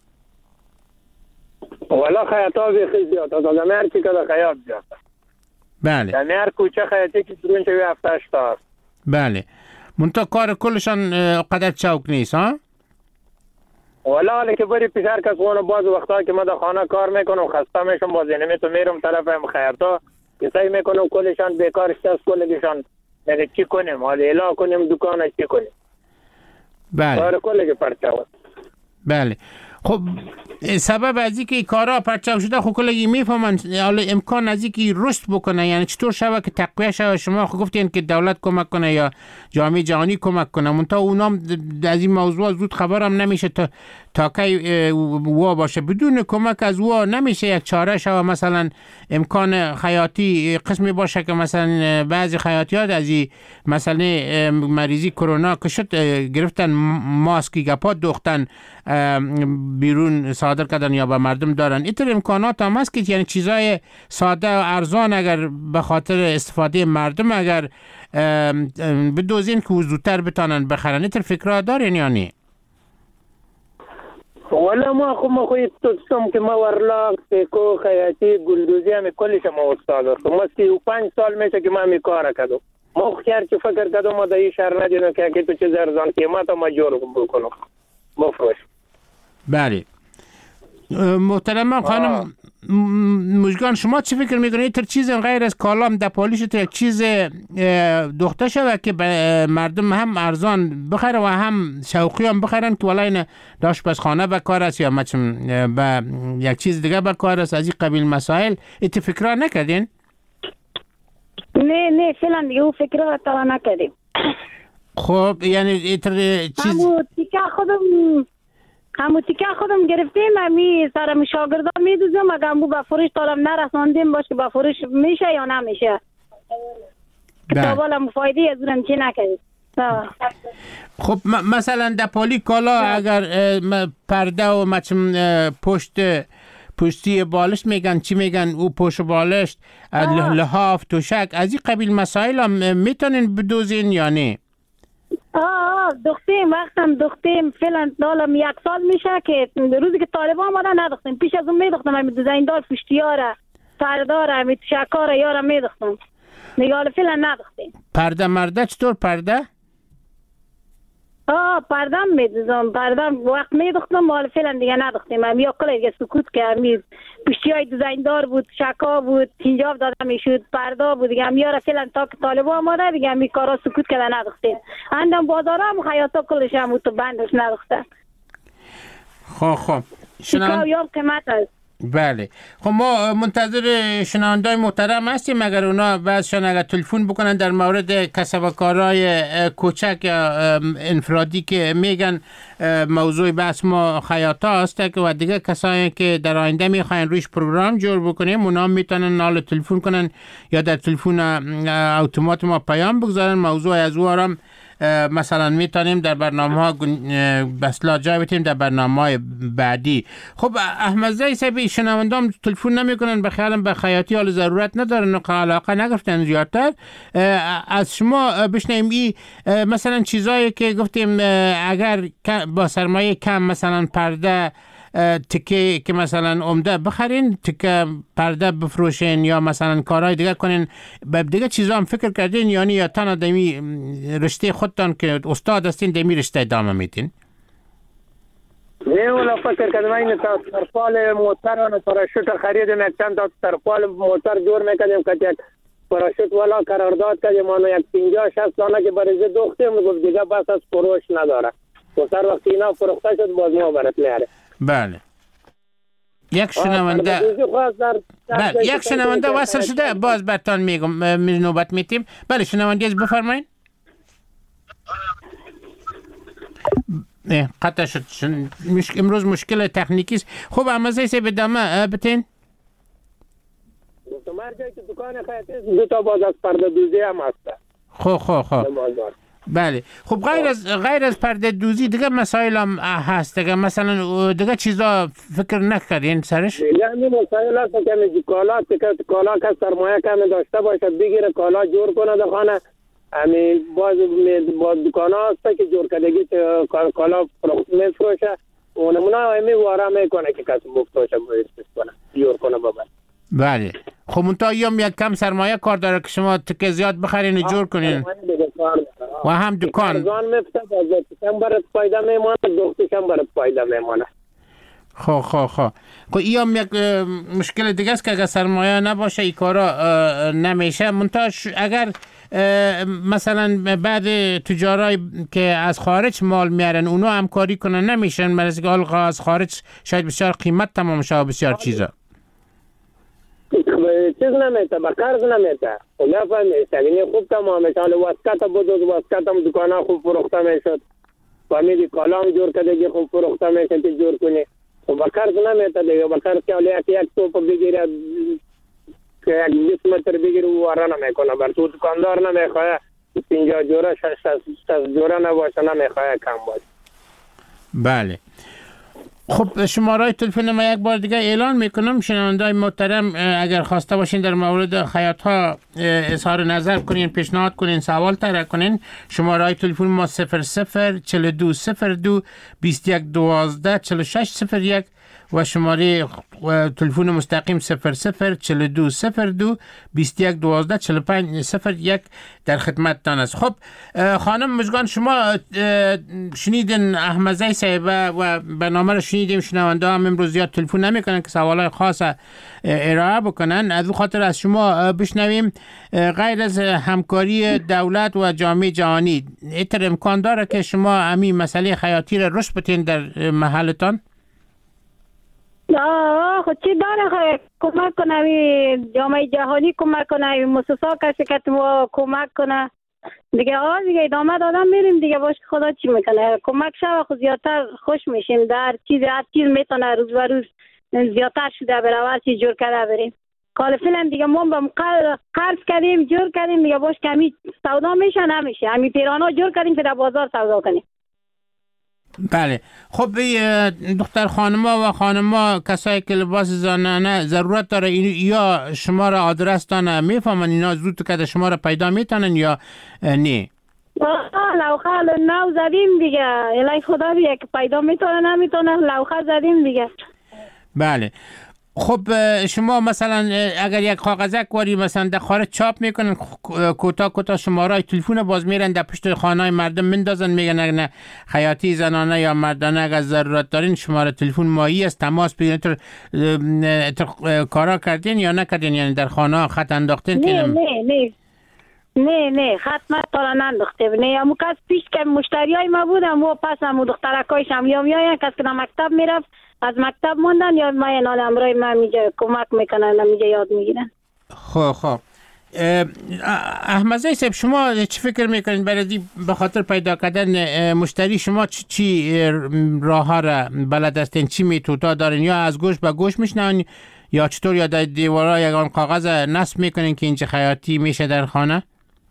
والا خیاطا بخی زیاد از آدم هر چی که خیاط زیاد. بله. در هر کوچه خیاطی که درون شوی هفتش تا است. بله. منتها کار کلشان قدر چوک نیست ها؟ والا حالا که بری پیشر کس خونه باز وقتا که ما در خانه کار میکنم خسته میشم باز اینمی تو میرم طرف هم خیاطا که سعی میکنم کلشان بیکار است کلشان میگه چی کنیم حالا الا کنیم دکان چی کنیم. بله. کار کلی پرچاو. بله. خب سبب از اینکه کارا پرچاو شده خب کلی میفهمن حالا امکان از اینکه رشد بکنه یعنی چطور شوه که تقویت شوه شما خب گفتین که دولت کمک کنه یا جامعه جهانی کمک کنه منتها اونام از این موضوع زود خبرم نمیشه تا تا کی وا باشه بدون کمک از وا نمیشه یک چاره شوه مثلا امکان خیاطی قسمی باشه که مثلا بعضی خیاطیات از این مثلا مریضی کرونا که شد گرفتن ماسکی گپا دوختن بیرون صادر کردن یا به مردم دارن اینطور امکانات هم هست که یعنی چیزای ساده و ارزان اگر به خاطر استفاده مردم اگر بدوزین که زودتر بتانن بخرن اینطور فکرها دارین یا نه؟ والا ما خو ما خوی توستم که ما ورلاق پیکو خیاطی گلدوزی همی کلش ما استاد هستم ما سی و پنج سال میشه که ما همی کار کردم ما خیار که فکر کردم ما در این شهر ندیدم که اگه تو چیز ارزان قیمت ما جور بکنم بفروش. بله محترم خانم مژگان شما چی فکر میکنید تر چیز غیر از کالام دپالیش تر چیز دخته شده که مردم هم ارزان بخره و هم شوقی هم بخرن که ولای داشت بس خانه بکار است یا مچم به یک چیز دیگه بکار است از این قبیل مسائل ایت فکرها نکردین؟ نه نه فعلا دیگه اون فکرها تا نکردیم. خب یعنی ایتر چیز همون تیکه خودم همون تیکه خودم گرفتیم همی سرم شاگردا میدوزم اگر همون به فروش طالب نرساندیم باشه به فروش میشه یا نمیشه کتابالا مفایدی از اونم چی نکردیم. خب مثلا دپالی کالا اگر پرده و مچم پشت پشتی بالشت میگن چی میگن او پشت بالشت لحاف توشک از این قبیل مسائل هم میتونین بدوزین یا نه؟ آه دختیم وقتم دختیم فعلا دالم یک سال میشه که روزی که طالبان آمدن ندختیم پیش از اون میدختم همی دیزاین پشتیاره پرداره همی توشکاره یارم میدختم نگاه فعلا ندختیم. پرده مرده چطور پرده؟ آه پردم میدوزم پردم وقت میدختم مال فعلا دیگه ندختیم هم یا کلی دیگه سکوت که همی پشتی های دیزاین دار بود شکا بود تینجاب داده میشود پرده بود دیگه همی یارا فعلا تا که طالبا آمده دیگه همی کارا سکوت که ندختیم اندم بازار هم خیاطا کلش هم تو بندش ندختن. خب خب شنان یاب قیمت هست. بله خب ما منتظر شنوندای محترم هستیم اگر اونا بعضشان اگر تلفن بکنن در مورد کسب و کارهای کوچک یا انفرادی که میگن موضوع بحث ما خیاطا هست و دیگه کسایی که در آینده میخواین رویش پروگرام جور بکنیم اونا میتونن نال تلفن کنن یا در تلفن اتومات ما پیام بگذارن موضوع از او آرام مثلا میتونیم در برنامه ها بسلا جای بتیم در برنامه های بعدی. خب احمد زی صاحب شنوندام تلفن نمیکنن به خیالم به خیاطی حال ضرورت ندارن و علاقه نگرفتن زیادتر از شما بشنیم ای مثلا چیزایی که گفتیم اگر با سرمایه کم مثلا پرده تکه که مثلا عمده بخرین تکه پرده بفروشین یا مثلا کارهای دیگه کنین به دیگه چیزا هم فکر کردین یعنی یا تنها دمی رشته خودتان که استاد هستین دمی رشته ادامه میدین؟ نه ولی فکر کردم این ترپال موتر و پاراشوت خریدیم یک چند تا ترپال موتر جور میکردیم که یک پاراشوت والا قرارداد کردیم ما یک پنجاه شصت دانه که بریزه دوختیم گفت دیگه بس از فروش نداره و سر وقتی اینا فروخته شد باز ما برات میاره. بله یک شنونده بله یک شنونده وصل شده باز برتان میگم نوبت میتیم. بله شنونده از بفرمایید. نه قطع شد مش... امروز مشکل تکنیکی است. خب اما زیسه بدامه بتین تو مرجعی که دکان خیاطی دو تا باز از پرده دوزی هم هسته. خب خب خب بله خب غیر از غیر از پرده دوزی دیگه مسائل هم هست دیگه مثلا دیگه چیزا فکر نکردین سرش؟ یعنی مسائل هست که می کالا که کالا که سرمایه کمی داشته باشه بگیره کالا جور کنه در خانه امی باز باز دکانا هست که جور کردگی کالا میفروشه اونمونا امی وارا میکنه که کسی بفروشه باید کنه جور کنه بابا. بله خب منتها ایام یک کم سرمایه کار داره که شما تکه زیاد بخرین و جور کنین و هم دکان ارزان میفته دوستشم برات فایده میمانه دوستشم برات فایده میمانه. خب خب خب خب ایام یک مشکل دیگه است که اگر سرمایه نباشه این کارا نمیشه. منتها اگر مثلا بعد تجارای که از خارج مال میارن اونا همکاری کنن نمیشن، مثلا که حال از خارج شاید بسیار قیمت تمام شه و بسیار چیزا چیز نمیشه با قرض نمیشه و نفهمیشه یعنی خوب تمام میشه. حالا واسکت بود و واسکت هم دکانه خوب فروخته میشد فهمیدی کالام جور که دیگه خوب فروخته میشه که جور کنی و با قرض نمیشه دیگه. با قرض که حالا یک یک توپ بگیره که یک بیست متر بگیره و واره نمیکنه بر تو دکاندار نمیخواه پینجا جوره شست جوره نباشه نمیخواه کم باشه. بله خب شماره تلفن ما یک بار دیگه اعلان میکنم. شنوندای محترم اگر خواسته باشین در مورد حیات ها اظهار نظر کنین، پیشنهاد کنین، سوال طرح کنین، شماره تلفن ما صفر صفر چهل و دو صفر دو بیست و یک دوازده چهل و شش صفر یک و شماره تلفن مستقیم صفر صفر چهل و دو صفر دو بیست و یک دوازده چهل و پنج صفر یک در خدمتتان است. خب خانم مژگان شما شنیدین احمدزی صاحب و برنامه رو شنیدیم. شنونده هم امروز زیاد تلفن نمیکنن که سوالای خاص ارائه بکنن. از خاطر از شما بشنویم غیر از همکاری دولت و جامعه جهانی ایتر امکان داره که شما همین مسئله حیاتی رو رشد بدین در محلتان؟ آه خود چی داره کمک کنه جامعه جهانی کمک کنه مؤسسا کسی که تو کمک کنه دیگه. آه دیگه ادامه دادم میریم دیگه باش خدا چی میکنه کمک شو خود زیادتر خوش میشیم در چیز هر چیز میتونه روز به روز زیادتر شده بره چی جور کرده بریم. کال فیلم دیگه ما با قرض کردیم جور کردیم دیگه باش کمی سودا میشه نمیشه همین پیرانا جور کردیم که در بازار سودا کنیم. بله خب دختر خانما و خانما کسایی که لباس زنانه ضرورت داره یا شما را آدرس دانه میفهمن اینا زود که شما را پیدا میتونن یا نه؟ لوخه نو زدیم دیگه الهی خدا بیه که پیدا میتونه نمیتونه لوخه زدیم دیگه. بله خب شما مثلا اگر یک کاغذک واری مثلا در خارج چاپ میکنن کوتا کوتا شماره تلفن باز میرن در پشت خانه مردم مندازن میگن اگر حیاتی زنانه یا مردانه اگر ضرورت دارین شماره تلفن مایی است تماس بگیرین. کارا کردین یا نکردین یعنی در خانه خط انداختین؟ نه نه نه نه نه خط مطالعه ننداخته نه امو کس پیش که مشتری های ما بودم و پس امو دخترکایش هم یا میاین کس که در مکتب میرفت از مکتب موندن یا ما این حال امرای من میجا کمک میکنن میجا یاد میگیرن. خب خب احمدزی صاحب شما چی فکر میکنین برای به خاطر پیدا کردن مشتری شما چی, چی راه ها را بلد هستین؟ چی میتودا دارین یا از گوش به گوش میشنون یا چطور یا در دیوارا یگان کاغذ نصب میکنین که اینجا حیاتی میشه در خانه؟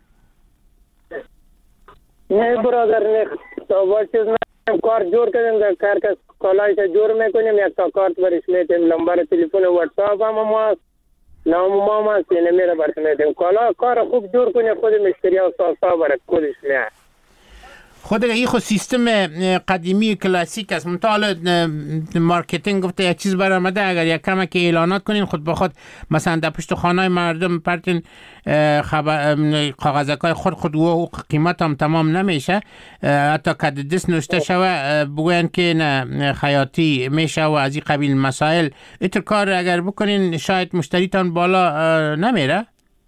نه برادر نه تو چیز نه کار جور کردیم در کار که کالایش جور میکنیم یک تا کارت برش میتیم نمبر تلفن واتساپ هم ما نام ما ما سینه میره برش میتیم کالا کار خوب جور کنیم خود مشتری ها ساسا برد خودش میاد. خود این خود سیستم قدیمی کلاسیک است. منطقه مارکتینگ گفته یک چیز برآمده اگر یک کم که اعلانات کنین خود به خود مثلا در پشت خانه مردم پرتین خبر کاغذکای خود خود و قیمت هم تمام نمیشه حتی که دست نوشته شوه بگوین که نه حیاتی میشه و از این قبیل مسائل ایتر کار اگر بکنین شاید مشتریتان بالا نمیره؟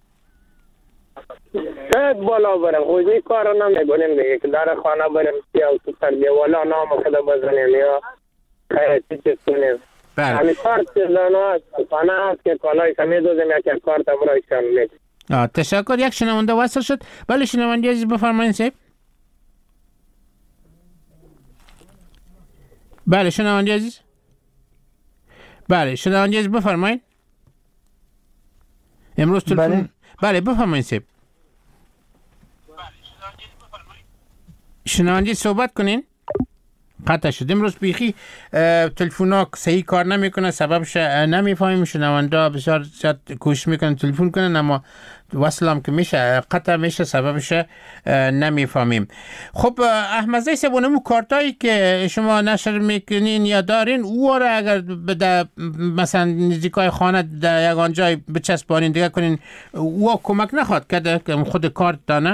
شاید بالا برم خوزی کار نمیگونیم دیگه که در خانه برم سیاه و سوپر دیوالا نام خدا بزنیم یا خیلی چیز کنیم. همین کارت چیزانا خانه هست که کالای سمی دوزیم یک کارت برای شما میدیم. تشکر. یک شنونده وصل شد. بله شنونده عزیز بفرمایید صاحب. بله شنونده عزیز. بله شنونده عزیز بفرمایید. امروز تلفن بله بفرمایید صاحب. شنونده صحبت کنین. قطع شد. امروز بیخی تلفن ها صحیح کار نمیکنه، سببش نمیفهمیم. شنونده ها بسیار زیاد کوشش میکنن تلفن کنن اما وصل هم که میشه قطع میشه، سببش نمیفهمیم. خب احمد صاحب اونمو کارتایی که شما نشر میکنین یا دارین او را اگر به مثلا نزدیکای خانه در یگان جای بچسبانین دیگه کنین او کمک نخواد که خود کارت دانه؟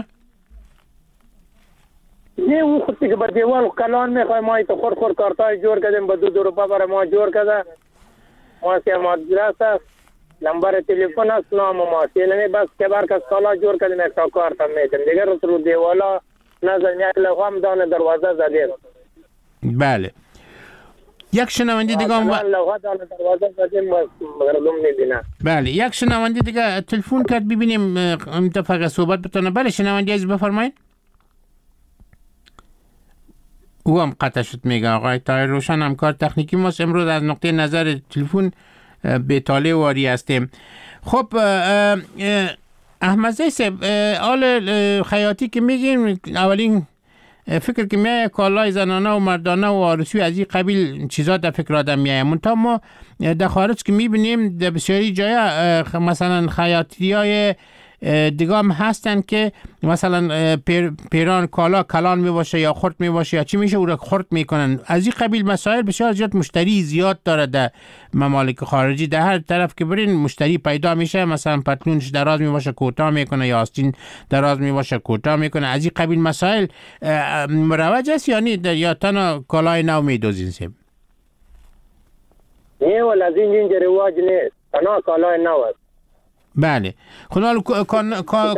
نه اون خودی که بر دیوال کلان میخوای ما ایتا خور خور کارتای جور کردیم با دو دو روپا برای ما جور کرده. ما سی مادرس است، نمبر تلفن است، نام ما سی نمی بس که برکس کالا جور کردیم اکتا کارتا میتیم دیگر رو دیوالا نظر یک لفه هم دانه دروازه زدیم. بله یک شنونده دیگه هم لفه دانه دروازه زدیم و مردم میبینه. بله یک شنونده دیگه تلفن کرد ببینیم امتفاق صحبت بتونه. بله شنونده از بفرمایید. او هم قطع شد. میگه آقای طاهر روشن همکار تکنیکی ماست. امروز از نقطه نظر تلفن به طالع واری هستیم. خب احمد صاحب آل خیاطی که میگیم اولین فکر که میایه کالای زنانه و مردانه و عروسی از این قبیل چیزا در فکر آدم میایه. منتها ما در خارج که میبینیم در بسیاری جای مثلا خیاطی های دیگه هم هستن که مثلا پیر، پیران کالا کلان می باشه یا خرد می باشه یا چی میشه او را خرد میکنن. از این قبیل مسائل بسیار زیاد مشتری زیاد داره در ممالک خارجی. در هر طرف که برین مشتری پیدا میشه. مثلا پتلونش دراز می باشه کوتاه میکنه یا آستین دراز می باشه کوتاه میکنه. از این قبیل مسائل مروج است یا نه یا تنها کالای نو میدوزین سیم؟ نه ولی از این جنج رواج نیست، تنها کالای نو است. بله خدا کان کان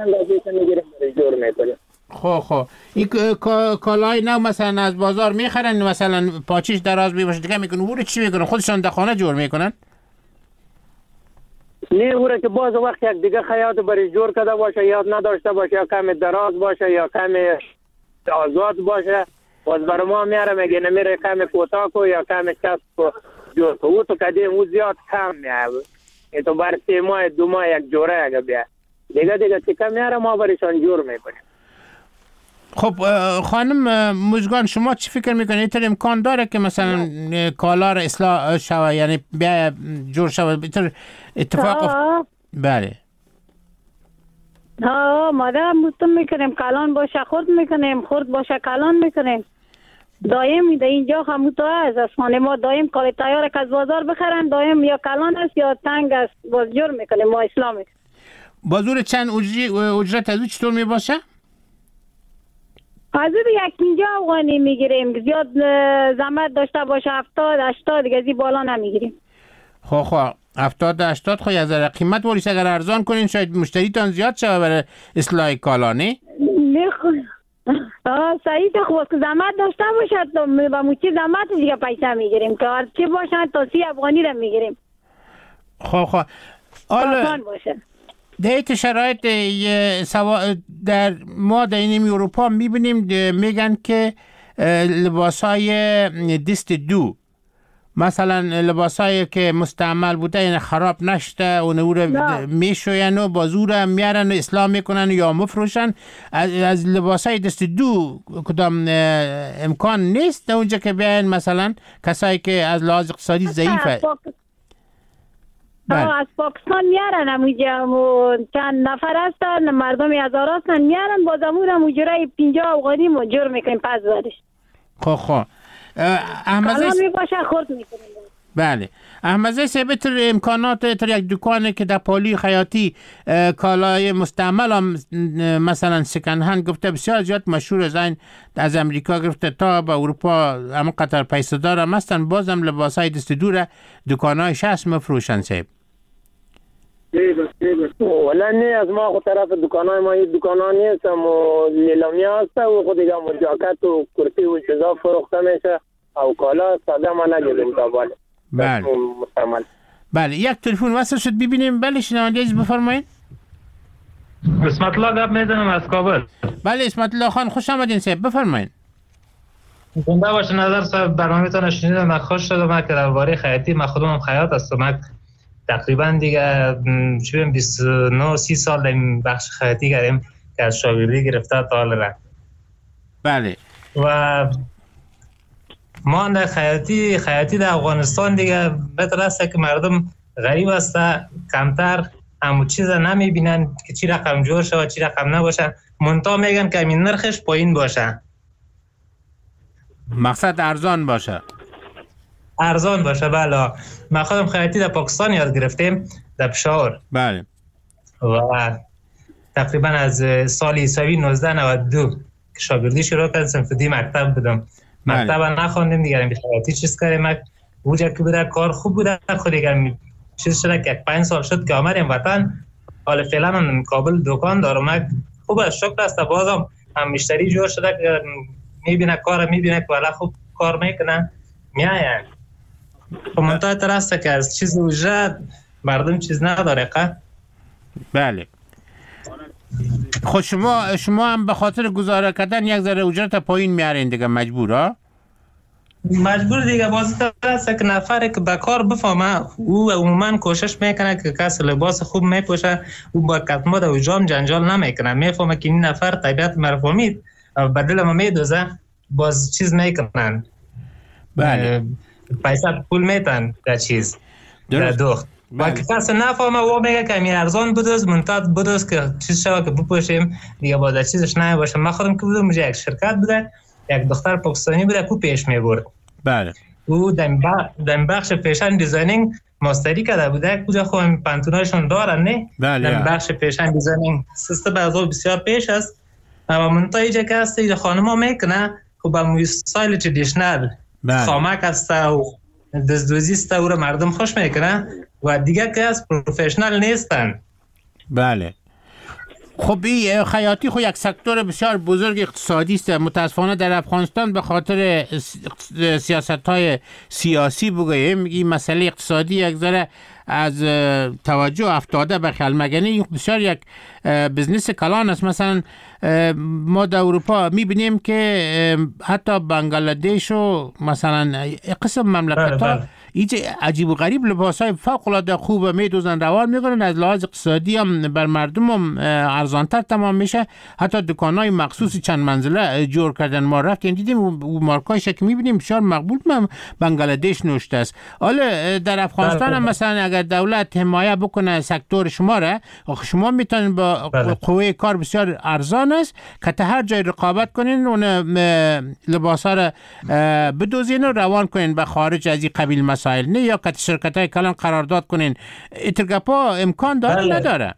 خو خو این کالای نو مثلا از بازار میخرن، مثلا پاچیش دراز می باشه دیگه میکنن او رو چی میکنن؟ خودشان در خانه جور میکنن؟ نه او رو که باز وقت یک دیگه خیاط برای جور کرده باشه، یاد نداشته باشه یا کم دراز باشه یا کم آزاد باشه، باز برای ما میاره میگه نمیره کم کوتاه کو یا کم چسب کو جور کو. او تو کدیم او زیاد کم میاره تو بر سی ماه دو ماه یک جوره اگه بیا دیگه دیگه چیکار میاره ما برایشان جور میکنیم. خب خانم مژگان شما چی فکر میکنید؟ اینطور امکان داره که مثلا کالا را اصلاح شوه یعنی بیا جور شوه اینطور اتفاق اف... بله ها مادر مستم میکنیم کلان باشه خورد میکنیم، خورد باشه کلان میکنیم. دایم در اینجا همونطور است. از خانه ما دایم کال تیار که از بازار بخرن دایم یا کلان است یا تنگ است باز جور میکنیم ما اسلامی. بازور چند اجرت از او چطور میباشه؟ از او یک اینجا افغانی میگیریم، زیاد زحمت داشته باشه هفتاد هشتاد دیگه زی بالا نمیگیریم. خب خب هفتاد هشتاد خواهی از قیمت ولیش اگر ارزان کنین شاید مشتریتان زیاد شده برای اصلاح کالا نه؟ میخوام آه صحیح خوب که زحمت داشته باشد تو با موچی زحمت دیگه پیسه میگیریم که هر چی باشد تا سی افغانی رو میگیریم. خب خب آسان باشه. در شرایط در ما در این اروپا میبینیم میگن که لباسای دست دو مثلا لباسایی که مستعمل بوده یعنی خراب نشده اون او رو میشوین و بازور میارن و اصلاح میکنن یا مفروشن. از, از لباسای دست دو کدام امکان نیست در اونجا که بیاین مثلا کسایی که از لحاظ اقتصادی ضعیفه؟ بله. از پاکستان میارن همونجا چند نفر هستن مردم هزار هستن میارن باز امور همونجوره پینجا افغانی مجور میکنیم پس دارش. خب خب احمد کلان میباشه خورد میکنیم. بله احمد صاحب تر امکانات تر یک دکانی که در پالی خیاطی کالای مستعمل هم مثلا سکن هند گفته بسیار زیاد مشهور از این از امریکا گرفته تا به اروپا اما قطر پیسه دار هم هستن بازم لباس های دست دوره دکانهای شخص مفروشن صاحب. ولی نه از ما خود طرف دکانای ما این دکانا نیست و لیلامی هسته و خود دیگه جاکت و کرتی و چیزا فروخته میشه او کالا ساده ما نگیدیم تا باله. بله بله یک تلفن وصل شد ببینیم. بله شنونده عزیز بفرمایید. اسمت الله گپ میزنم از کابل. بله اسمت الله خان خوش آمدین صاحب بفرمایید. زنده باشه نظر صاحب برنامه‌تون شنیدم من خوش شدم من که درباره خیاطی من خودم خیاط هستم. من تقریبا دیگه چون بیست و نه سی سال در این بخش خیاطی کردیم که از شاگردی گرفته تا حال رفت. بله و ما در خیاطی خیاطی در افغانستان دیگه بهتر است که مردم غریب است، کمتر همون چیز نمیبینن که چی رقم جور شه و چی رقم نباشه، منتها میگن که این نرخش پایین باشه، مقصد ارزان باشه. ارزان باشه. بله ما خودم خیاطی در پاکستان یاد گرفتیم در پشاور. بله. و تقریبا از سال عیسوی نوزده نود و دو که شاگردی شروع کردم، صنف دی مکتب بودم. مکتب نخوندیم دیگه، خیاطی چیز کردیم. اونجا که بوده کار خوب بوده، خود دیگه چیز شده که پنج سال شد که آمدیم وطن. حالا فعلا من کابل دکان دارم. خوب است، شکر است. بازم هم مشتری جور شده که میبینه کار میبینه که والا خوب کار میکنه میاین. خب منطقه تر است که از چیز اجرت مردم چیز نداره که. بله. خود شما شما هم به خاطر گزاره کردن یک ذره اجرت پایین میارین دیگه، مجبور ها؟ مجبور دیگه. بازی تر است که نفر که به کار بفهمه، او عموما کوشش میکنه که کس لباس خوب میپوشه، او با کتماد و جام جنجال نمیکنه، میفهمه که این نفر طبیعت مرفومید بدل ما میدوزه، باز چیز میکنن. بله. پیسه پول میتن در چیز در دخت. و که کس نفهمه او میگه که این ارزان بدوز، منتاد بدوز که چیز شوه که بپوشیم دیگه، باز چیزش نه باشه. من خودم که بودم یک شرکت بوده، یک دختر پاکستانی بوده که پیش میبرد. بله. او در بخش فیشن دیزاینینگ ماستری کرده بوده، کجا خب پنتونایشون دارن نه؟ بله. در بخش فیشن دیزاینینگ سیستم از او بسیار پیش است. اما منتها اینجا که هست اینجا خانما میکنه خب با استایل ترادیشنال خامک است و دزدوزی است، او رو مردم خوش میکنه و دیگه که از پروفشنال نیستن. بله. خب این خیاطی خو یک سکتور بسیار بزرگ اقتصادی است. متاسفانه در افغانستان به خاطر سیاست‌های سیاسی بگوییم این مسئله اقتصادی یک ذره از توجه افتاده به خیال. مگنی بسیار یک بزنس کلان است. مثلا ما در اروپا میبینیم که حتی بنگلادش و مثلا قسم مملکت ها اینجا عجیب و غریب لباس های فوق العاده خوب میدوزن، روان میکنن، از لحاظ اقتصادی هم بر مردم هم ارزانتر تمام میشه. حتی دکان های مخصوص چند منزله جور کردن. ما رفتیم دیدیم و مارکایش که میبینیم بسیار مقبول من بنگلادش نوشته است. حالا در افغانستان هم مثلا اگر دولت حمایه بکنه سکتور شما را، شما میتونید با قوه کار بسیار ارزان است که تا هر جای رقابت کنین اون لباس ها را بدوزین و روان کنین به خارج از این قبیل مسائل، نه یا که شرکت های کلان قرارداد کنین. اترگپا امکان داره بله. نداره؟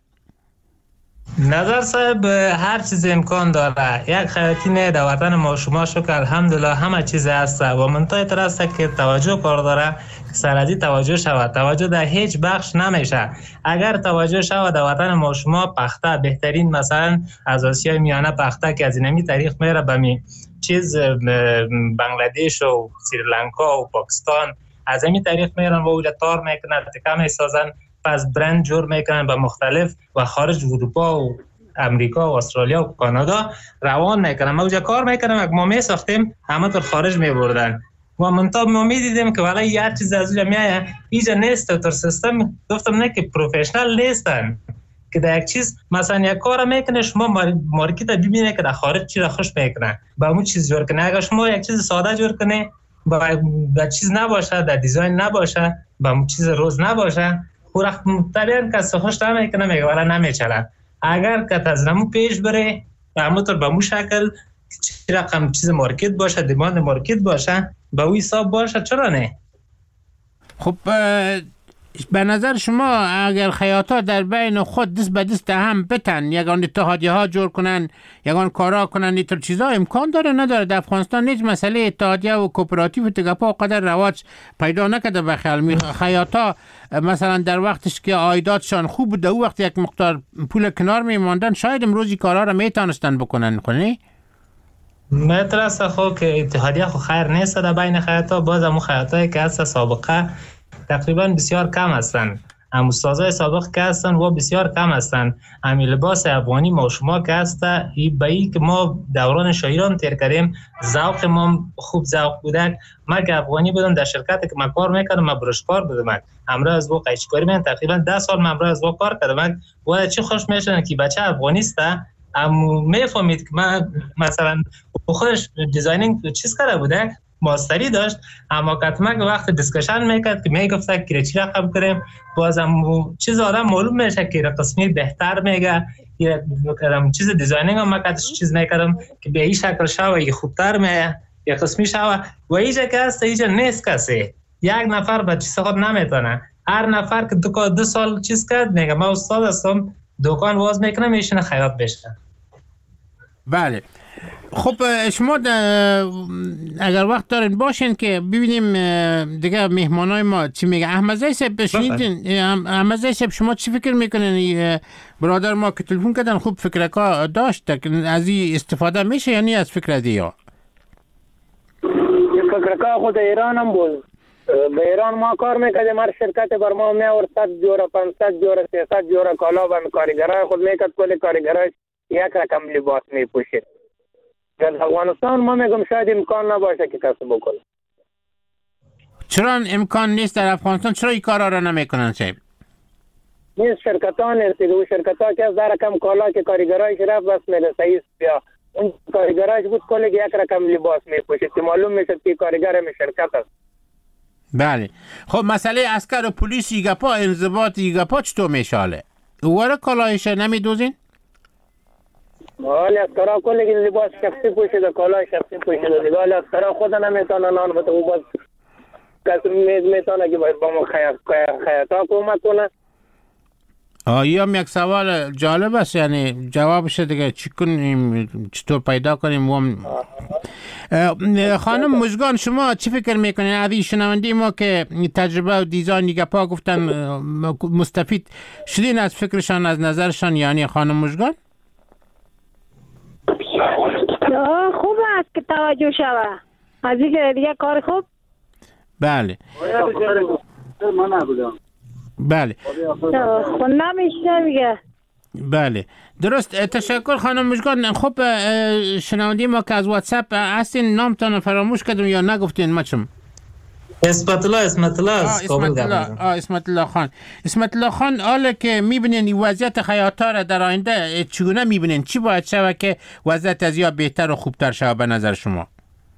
نظر صاحب هر چیز امکان داره. یک خیاطی نه در وطن ما شما شکر الحمدلله همه چیز هست و منطقه تر است که توجه کار داره که سرازی توجه شود. توجه در هیچ بخش نمیشه. اگر توجه شود در وطن ما شما پخته بهترین مثلا از آسیای میانه پخته که از اینمی تاریخ میره به می چیز بنگلادش و سریلانکا و پاکستان از همین تاریخ میرن و اونجا تار میکنن، تکه میسازن، پس برند جور میکنن به مختلف و خارج اروپا و امریکا و استرالیا و کانادا روان میکنن. ما اونجا کار میکنم ما میساختیم همه طور خارج میبردن و منتها ما میدیدیم که والا هر چیز از اونجا میایه اینجا نیست. تر سیستم گفتم نه که پروفشنال نیستن که در یک چیز مثلا یک کار میکنه شما مارکت ببینه که در خارج چی را خوش میکنه با اون چیز جور کنه. اگر شما یک چیز ساده جور کنه با با چیز نباشه، در دیزاین نباشه، با چیز روز نباشه، خورخ طبیعا کسی خوش نمیکنه میگه والا نمیچله. اگر که تزرمو پیش بره و همونطور به مو شکل چی رقم چیز مارکت باشه، دیماند مارکت باشه، به او حساب باشه، چرا نه؟ خب به نظر شما اگر خیاطا در بین خود دست به دست هم بتن، یگان اتحادیه ها جور کنن، یگان کارا کنن، اینطور چیزا امکان داره نداره؟ در افغانستان هیچ مسئله اتحادیه و کوپراتیو تگپا قدر رواج پیدا نکرده. به خیال خیاطا مثلا در وقتش که عایداتشان خوب بوده او وقت یک مقدار پول کنار میماندن، شاید امروزی کارا را میتونستن بکنن. کنی مترسه خو که اتحادیه خو خیر نیست در بین خیاطا. باز همون خیاطایی که هست سابقه تقریبا بسیار کم هستن. هم استادای سابق که هستن و بسیار کم هستن. همین لباس افغانی ما شما که هسته این به این که ما دوران شاعران تیر کردیم ذوق ما خوب ذوق بودن. من که افغانی بودم در شرکتی که من کار میکردم من برشکار بودم، همراه از با قیچکاری من تقریبا ده سال من همراه از با کار کردم و چی خوش میشدن که بچه افغانی است اما میفهمید که من مثلا خودش دیزاینینگ چیز کرده بوده ماستری داشت، اما کتمک وقت دیسکشن میکرد که میگفت که چی رقم کنیم، بازم چیز آدم معلوم میشه که قسمی بهتر میگه، یه کردم چیز دیزاینینگ هم مکرد چیز میکردم که به این شکل شوه یه خوبتر میگه یه قسمی شوه و اینجا که هست اینجا نیست کسی، یک نفر به چیز خود نمیتونه، هر نفر که دو, دو سال چیز کرد میگه ما استاد هستم دکان باز میکنم ایشون خیاط بشه. بله خب شما اگر وقت دارین باشین که ببینیم دیگه مهمانای ما چی میگه. احمد زی صاحب بشنیدین؟ احمد زی صاحب شما چی فکر میکنین؟ برادر ما که تلفن کردن خوب فکرکا داشت، از این استفاده میشه یعنی از فکر دیا؟ فکرکا خود ایران هم بود، به ایران ما کار میکردیم، هر شرکت بر ما میآورد صد جوره پانصد جوره سیصد جوره کالا به کارگرای خود میکرد، کل کارگرای یک رقم لباس میپوشید. در افغانستان ما میگم شاید امکان نباشه که کسی بکنه. چرا امکان نیست در افغانستان؟ چرا این کارا را نمیکنن صاحب؟ نیست شرکتان نیست دیگه، اون شرکتا که از در رقم کالا که کارگرایش رفت بس میرسه ایست بیا اون کارگرایش بود کل یک رقم لباس میپوشید که معلوم میشد که کارگر می شرکت است. بله خب مسئله عسکر و پلیس ایگپا انضباط ایگپا چطور میشاله؟ اواره کالایش نمیدوزین؟ حالی اسکرها کلی لباس شخصی پوشیده، کالای شخصی پوشیده دیگه، حالی اسکرها خود نمیتونه نان بده، او باز کسی میتونه که باید با ما خیاطا کمک کنه. آیا هم یک سوال جالب است، یعنی جوابش دیگه چی کنیم چطور پیدا کنیم؟ و خانم مژگان شما چی فکر میکنین؟ عزیز شنونده ما که تجربه و دیزاین گپا گفتن مستفید شدین از فکرشان از نظرشان، یعنی خانم مژگان؟ خوب است که توجه شوه از دیگه دیگه کار خوب. بله بله خب نمیشه دیگه. بله درست، تشکر خانم مژگان. خب شنوندی ما که از واتساپ هستین نامتان فراموش کردم یا نگفتین؟ ما چم اسمت الله اسمت الله اسمت الله آه اسمت الله خان اسمت الله خان حالا که میبینین وضعیت خیاطا را در آینده چگونه میبینین؟ چی باید شوه که وضعیت از یا بهتر و خوبتر شوه به نظر شما؟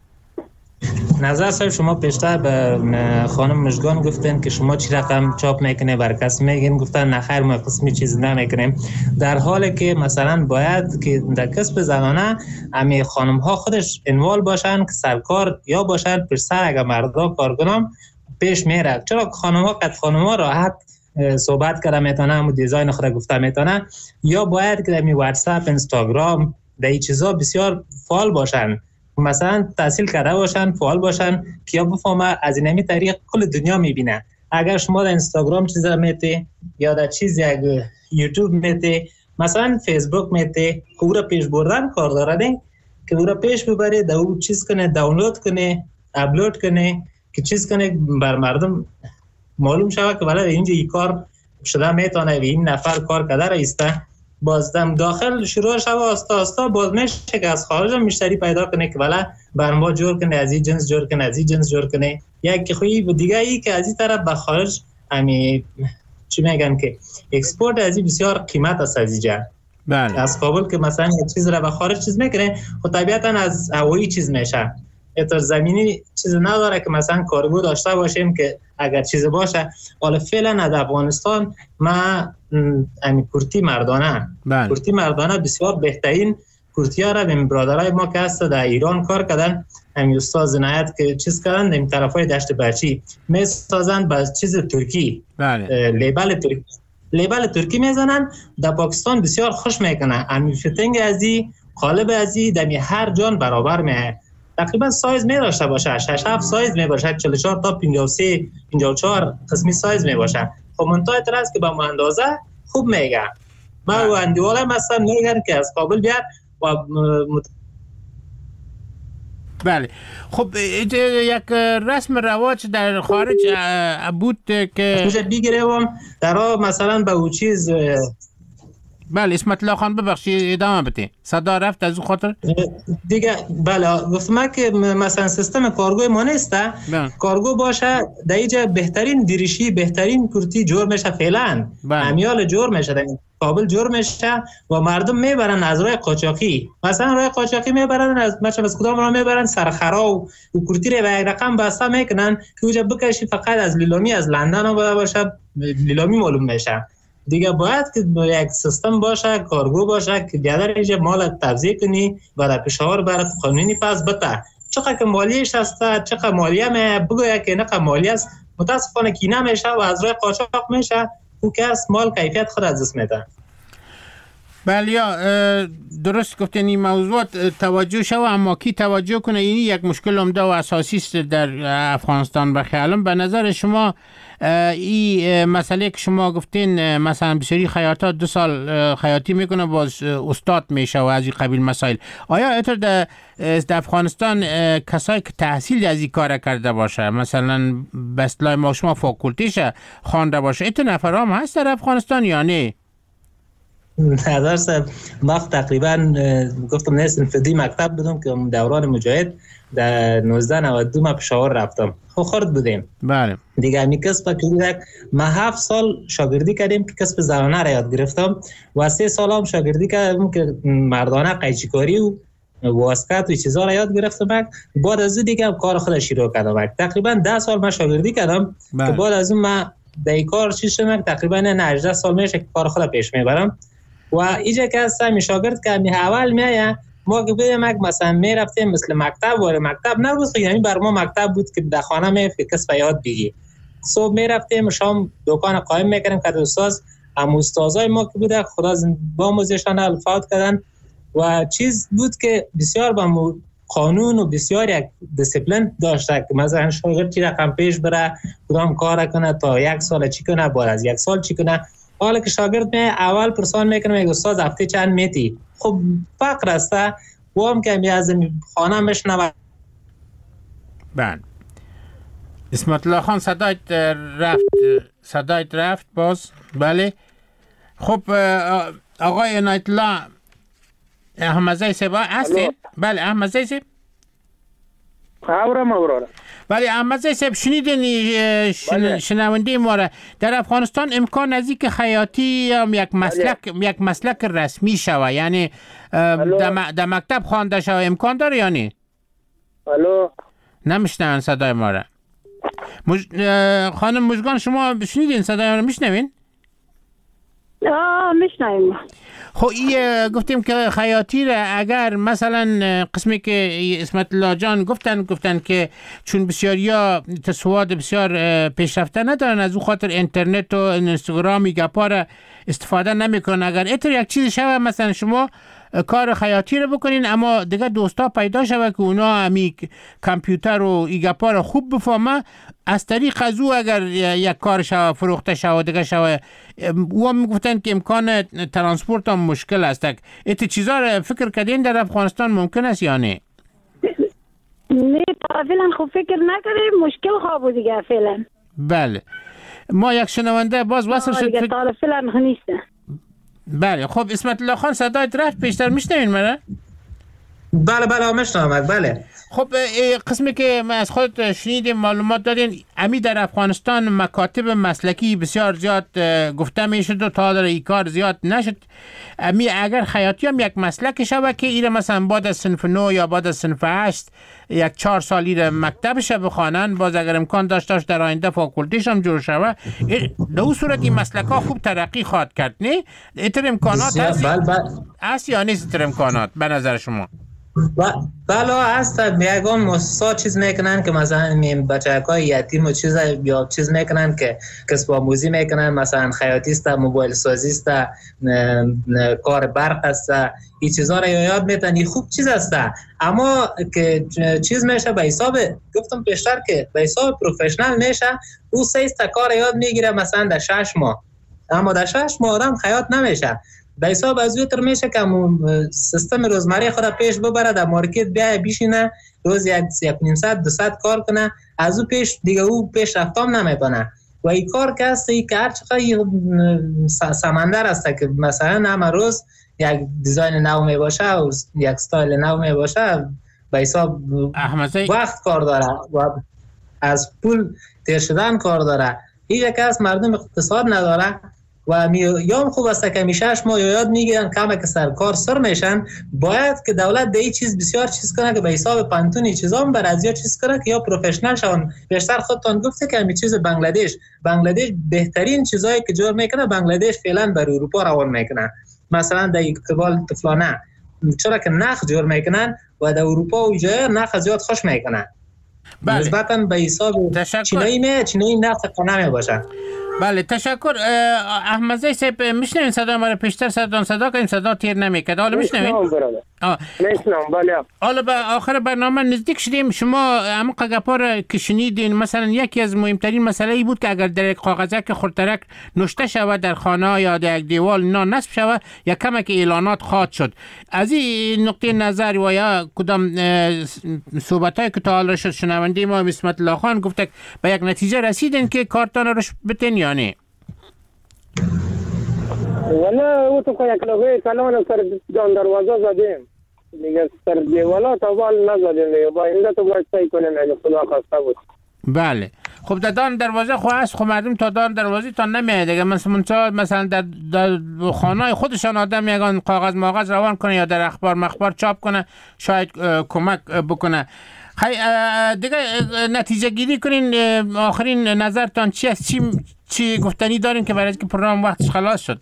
نظر صاحب شما پیشتر به خانم مژگان گفتن که شما چی رقم چاپ میکنه بر کس میگین، گفتن نخیر ما قسمی چیز نمیکنیم، در حالی که مثلا باید که در کسب زنانه امی خانم ها خودش انوال باشن که سرکار یا باشن پسر اگر مردا کارکنان پیش میره. چرا خانم ها قد خانم ها راحت صحبت کرده میتونه، همون دیزاین خود گفته میتونه، یا باید که در می واتساپ اینستاگرام در این چیزا بسیار فعال باشن، مثلا تحصیل کرده باشن فعال باشن که یا بفهمه از اینمی طریق کل دنیا میبینه. اگر شما در اینستاگرام چیز را میتی یا در چیز یک یوتیوب میتی مثلا فیسبوک میتی که او را پیش بردن کار دارده که او را پیش ببره در او چیز کنه دانلود کنه اپلود کنه که چیز کنه بر مردم معلوم شود که ولی اینجا این کار شده میتونه و این نفر کار کرده رایسته، بازدم داخل شروع شده آستا آستا باز میشه که از خارج مشتری پیدا کنه که ولی برنامه جور کنه، از این جنس جور کنه، از این جنس جور کنه. یک خویی و دیگه ای که از این طرف به خارج همی چی میگن که اکسپورت از این بسیار قیمت است از اینجا. بله. از کابل که مثلا یک چیز را به خارج چیز میکنه خب طبیعتا از هوایی چیز میشه، اتر زمینی چیز نداره که مثلا کارگو داشته باشیم که اگر چیز باشه. حالا فعلا از افغانستان ما امی کرتی مردانه بله. کرتی مردانه بسیار بهترین کرتی ها را به برادرای ما که هست در ایران کار کردن، امی استاد زنایت که چیز کردن در طرف های دشت بچی می سازن با چیز ترکی بله. لیبل ترکی لیبل ترکی میزنن در پاکستان بسیار خوش میکنن، امی فیتنگ ازی قالب ازی دمی هر جان برابر میه، تقریبا سایز می داشته باشه، شش هفت سایز می باشه، چهل و چهار تا پنجاه و سه پنجاه و چهار قسمی سایز می باشه. خب منتهای تر است که با اندازه خوب میگه. ما و اندیواله مثلا میگن که از کابل بیاد و مت... بله. خب یک رسم رواج در خارج بود که میشه بگیرم در مثلا به او چیز. بله اسمت الله خان ببخشید ادامه بده، صدا رفت از اون خاطر دیگه. بله گفتم که مثلا سیستم کارگوی ما نیسته، کارگو باشه در اینجا بهترین دریشی بهترین کرتی جور میشه فعلا، امیال جور میشه کابل جور میشه و مردم میبرن از راه قاچاقی، مثلا راه قاچاقی میبرن از مثلا از کدام راه میبرن سرخرا و کوکورتی رو به یک رقم بسته میکنن که اونجا بکشی فقط از لیلامی از لندن آمده باشه، لیلامی معلوم میشه. دیگه باید که یک سیستم باشه، کارگو باشه که دیگر اینجا مال توزیع کنی و در پشاور برات قانونی پس بده. چقدر که مالیش هسته، چقدر مالیه می بگوید که نه مالیه است، متاسفانه کی نمیشه و از راه قاچاق میشه، او که از مال کیفیت خود از دست میده. بله، درست گفتین این موضوعات توجه شو، اما کی توجه کنه؟ این یک مشکل عمده و اساسی است در افغانستان. بخیالم به نظر شما این مسئله که شما گفتین مثلا بسیاری خیاطا دو سال خیاطی میکنه باز استاد میشه و از این قبیل مسائل، آیا اتر در افغانستان کسایی که تحصیل از این کار کرده باشه، مثلا به اصطلاح ما شما فاکولتیش خوانده باشه، اتر نفرام هست در افغانستان یا نه؟ نظر صاحب ما تقریبا گفتم نه سنفدی مکتب بودم که دوران مجاهد در نوزده نود و دو ما پشاور رفتم، خب خرد بودیم. بله دیگه می کسب که ما هفت سال شاگردی کردیم که کسب زنانه را یاد گرفتم و سه سال هم شاگردی کردم که مردانه قیچی کاری و واسکت و چیزا را یاد گرفتم. بعد از اون دیگه کار خود شروع کردم. تقریبا ده سال ما شاگردی کردم که بعد از اون ما در این کار چیز شدم، تقریبا هجده سال میشه که کار خود پیش میبرم و اینجا که هستم شاگرد که می اول میایه ما که بودیم مثلا میرفتیم مثل مکتب و مکتب نبود، یعنی بر ما مکتب بود که در خانه می کسب یاد بگی. صبح میرفتیم شام دکان قایم میکردیم که استاد هم استادای ما که بوده خدا با موزشان الفات کردن و چیز بود که بسیار با قانون و بسیار یک دیسپلین داشته که مثلا شاگرد چی رقم پیش بره، کدام کار کنه، تا یک سال چی کنه، بعد از یک سال چی کنه. حالا که شاگرد می اول پرسان میکنه میگه استاد هفته چند میتی، خب فقر است و هم که می از خانه مشنوه. بله اسمت الله خان صدایت رفت صدایت رفت باز. بله خب آقای عنایت الله احمدزی سبا هستی؟ بله احمدزی سب خبرم اوراره. ولی احمدزی سب شنیدین شن... شنونده ما را در افغانستان امکان نزدیک خیاطی هم یک مسلک بله. یک مسلک رسمی شوه، یعنی در, در مکتب خوانده شوه، امکان داره یا نه؟ الو نمیشنون صدای ما را. مج... خانم مژگان شما شنیدین صدای ما را میشنوین؟ آه میشنویم. خب این گفتیم که خیاطی را اگر مثلا قسمی که اسمت الله جان گفتن گفتن که چون بسیاریا تسواد بسیار پیشرفته ندارن از او خاطر اینترنت و اینستاگرامی گپا را استفاده نمیکنن، اگر اتر یک چیز شوه مثلا شما کار خیاطی رو بکنین اما دیگه دوستا پیدا شوه که اونا همی کامپیوتر و ایگپا رو خوب بفهمه، از طریق از او اگر یک کار شوه فروخته شوه دیگه شوه، او هم میگفتن که امکان ترانسپورت هم مشکل است. ایت چیزا رو فکر کردین در افغانستان ممکن است یا نه؟ نه فعلا خوب فکر نکردیم، مشکل خواب بود دیگه فعلا. بله ما یک شنونده باز وصل شد دیگه تا فعلا نیست. بله خب اسمت الله خان صدایت رفت، پیشتر میشنوین مرا؟ بله بله میشنوم. بله خب قسمی که ما از خود شنیدیم معلومات دادین، امی در افغانستان مکاتب مسلکی بسیار زیاد گفته میشد و تا در این کار زیاد نشد. امی اگر خیاطی هم یک مسلک شوه که ایره مثلا بعد از صنف نو یا بعد از صنف هشت یک چهار سالی را مکتبش بخوانن، باز اگر امکان داشت داشت در آینده فاکولتیش هم جور شوه، در اون صورت این مسلک ها خوب ترقی خواهد کرد. نه ایتر امکانات هست هست یا نیست؟ ایتر امکانات به نظر شما؟ بله هست. میگم مؤسسات چیز میکنن که مثلا بچه‌های یتیم و چیز یا چیز میکنن که کسب آموزی میکنن، مثلا خیاطی است، موبایل سازی است، کار برق است، این چیزا رو یاد میتن، این خوب چیز است. اما که چیز میشه به حساب گفتم پیشتر که به حساب پروفشنال میشه، او سه تا کار یاد میگیره مثلا در شش ماه، اما در شش ماه آدم خیاط نمیشه. به حساب از ویتر میشه که سیستم روزمره خود پیش ببره، در مارکت بیای بیشینه روز یک یک نیم ساعت دو ساعت کار کنه، از او پیش دیگه او پیش رفتم نمیکنه. و این کار که هست این که هر چقدر سمندر است که مثلا همه روز یک دیزاین نو می باشه و یک ستایل نو می باشه، به حساب وقت کار داره و از پول تیر شدن کار داره. اینجا که هست مردم اقتصاد نداره و می... یا هم خوب است که همیشه شش ماه یاد میگیرن کما که سرکار سر میشن. باید که دولت ده چیز بسیار چیز کنه که به حساب پانتونی چیزا هم بر از یا چیز کنه که یا پروفشنال شون. بیشتر خودتون گفته که همین چیز بنگلادش بنگلادش بهترین چیزایی که جور میکنه بنگلادش فعلا بر اروپا روان میکنه. مثلا در اقتبال طفلانه چرا که نخ جور میکنن و در اروپا و جای نخ زیاد خوش میکنن. بله. نسبتاً به حساب چینایی می چینایی نخ قنمه باشه. بله تشکر. احمدزی صاحب میشنوین صدا ما رو؟ پیشتر صدا صدا کنیم صدا تیر نمیکرد. حالا میشنوین؟ میشنم. بله. حالا به آخر برنامه نزدیک شدیم. شما همون گپا رو که شنیدین مثلا یکی از مهمترین مسئله ای بود که اگر در یک کاغذک خردترک نوشته شود در خانه یا در یک دیوال اینا نصب شود یا کمک اعلانات خواهد شد. از این نقطه نظر و یا کدام صحبتایی که تا حالا شد شنونده ما اسمت الله خان گفته به یک نتیجه رسیدین که کارتان رو بتین یا نه؟ والا او تو که یک لغه کلان سر جان دروازه زدیم دیگه سر دیوالا تا بال نزدیم با اینده تو باید سعی کنیم اگه خدا خواسته بود. بله خب در دان دروازه خو هست. خب مردم تا دان دروازه تا نمیاد دیگه. مثلا مثلا در, در خانه خودشان آدم یگان کاغذ ماغذ روان کنه یا در اخبار مخبار چاپ کنه شاید کمک بکنه. خی دیگه نتیجه گیری کنین. آخرین نظرتان چی است؟ چی چی گفتنی دارین که برای که پروگرام وقتش خلاص شد؟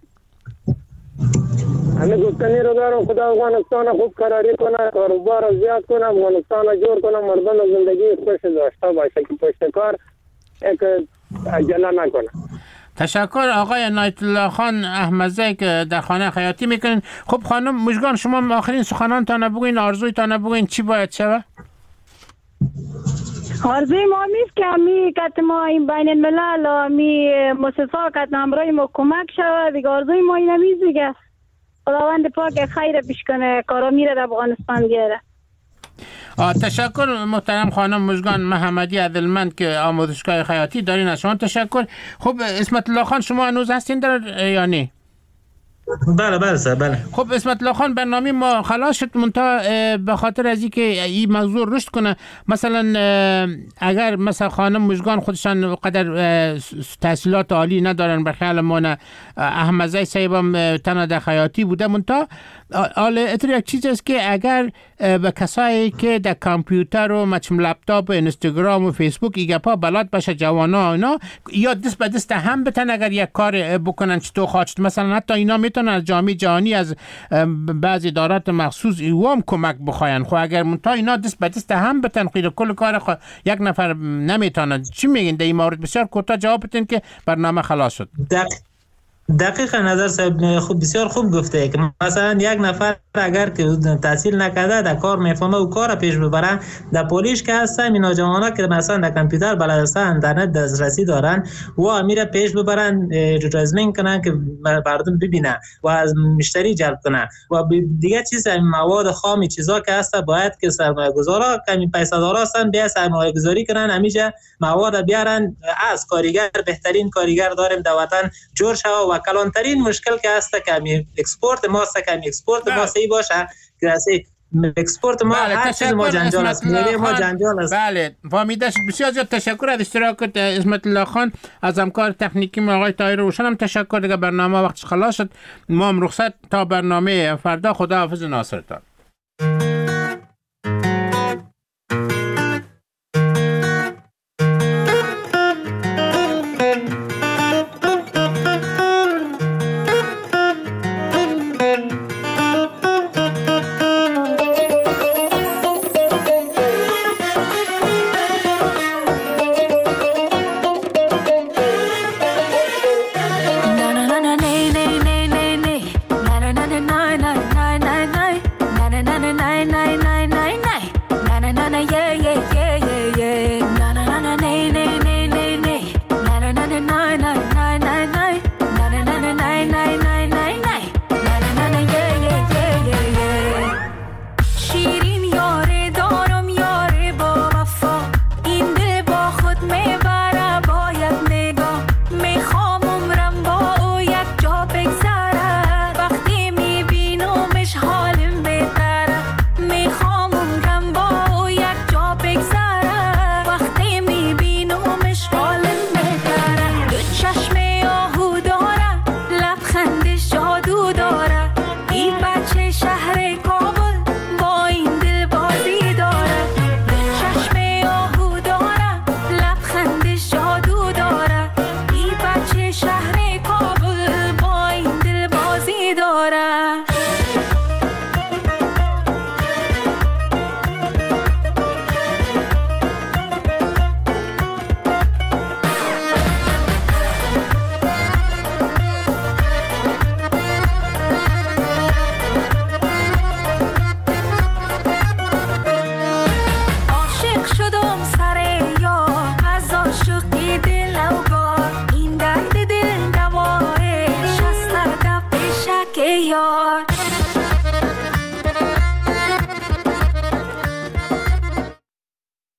همه گفتنی رو دارم خدا افغانستان خوب قراری کنه، کاروبار رو زیاد کنه، افغانستان رو جور کنه، مردم زندگی خوش داشته باشه که پشت کار یک عجله نکنه. تشکر آقای نایت الله خان احمدزی که در خانه خیاطی میکنین. خب خانم مژگان شما آخرین سخنانتان بگوین، آرزویتان بگوین چی باید شود؟ آرزوی ما میست که همی کت ما این بین الملل و همی مؤسسا کت همراه ما کمک شود دیگه. آرزوی ما این همیست دیگه. خداوند پاک خیر پیش کنه کارا میره در افغانستان گیره. تشکر محترم خانم مژگان محمدی عدلمند که آموزشگاه خیاطی دارین. از شما تشکر. خب اسمت الله خان شما هنوز هستین در یا نه؟ بله بله سر بله. خب اسمت الله خان برنامه ما خلاص شد منتها به خاطر از اینکه این موضوع رشد کنه مثلا اگر مثلا خانم مژگان خودشان قدر تحصیلات عالی ندارن به خیال ما احمدزی صاحبم تنها در خیاطی بوده منتها حالا اتر یک چیز است که اگر به کسایی که در کامپیوتر و مچم لپتاپ و اینستاگرام و فیسبوک ایگه پا بلد باشه جوانا اینا یا دست به دست هم بتن اگر یک کار بکنن چطور خواهد مثلا حتی اینا میتونن از جامعه جهانی از بعضی ادارات مخصوص ایوام کمک بخواین. خب اگر منتها اینا دست به دست هم بتن خیلی کل کار خو... یک نفر نمیتونه. چی میگین در این مورد؟ بسیار کوتاه جواب بدین که برنامه خلاص شد. دق... دقیقا نظر صاحب خوب بسیار خوب گفته که مثلا یک نفر اگر که تحصیل نکرده در کار میفهمه و کار پیش ببرن در پولیش که هستن اینا جوانا که مثلا در کامپیوتر بلد هستن اینترنت دسترسی دارن و میره پیش ببرن رزومه کنن که مردم ببینه و از مشتری جلب کنه و دیگه چیز مواد خام چیزا که هست باید که سرمایه گذارا کمی پیسه دارا هستن بیا سرمایه گذاری کنن همیشه مواد بیارن. از کارگر بهترین کارگر داریم در وطن جور شو و کلانترین مشکل که هست که می اکسپورت ما است که می اکسپورت ما صحیح باشه که اسی اکسپورت ما بله، هر چیز ما جنجال است میگه ما جنجال است. بله فهمیده شد. بسیار زیاد تشکر از اشتراکت اسمت الله خان. از همکار تکنیکی ما آقای طاهر روشن هم تشکر. دیگه برنامه وقتش خلاص شد. ما هم رخصت تا برنامه فردا. خدا حافظ ناصرتان. nine یار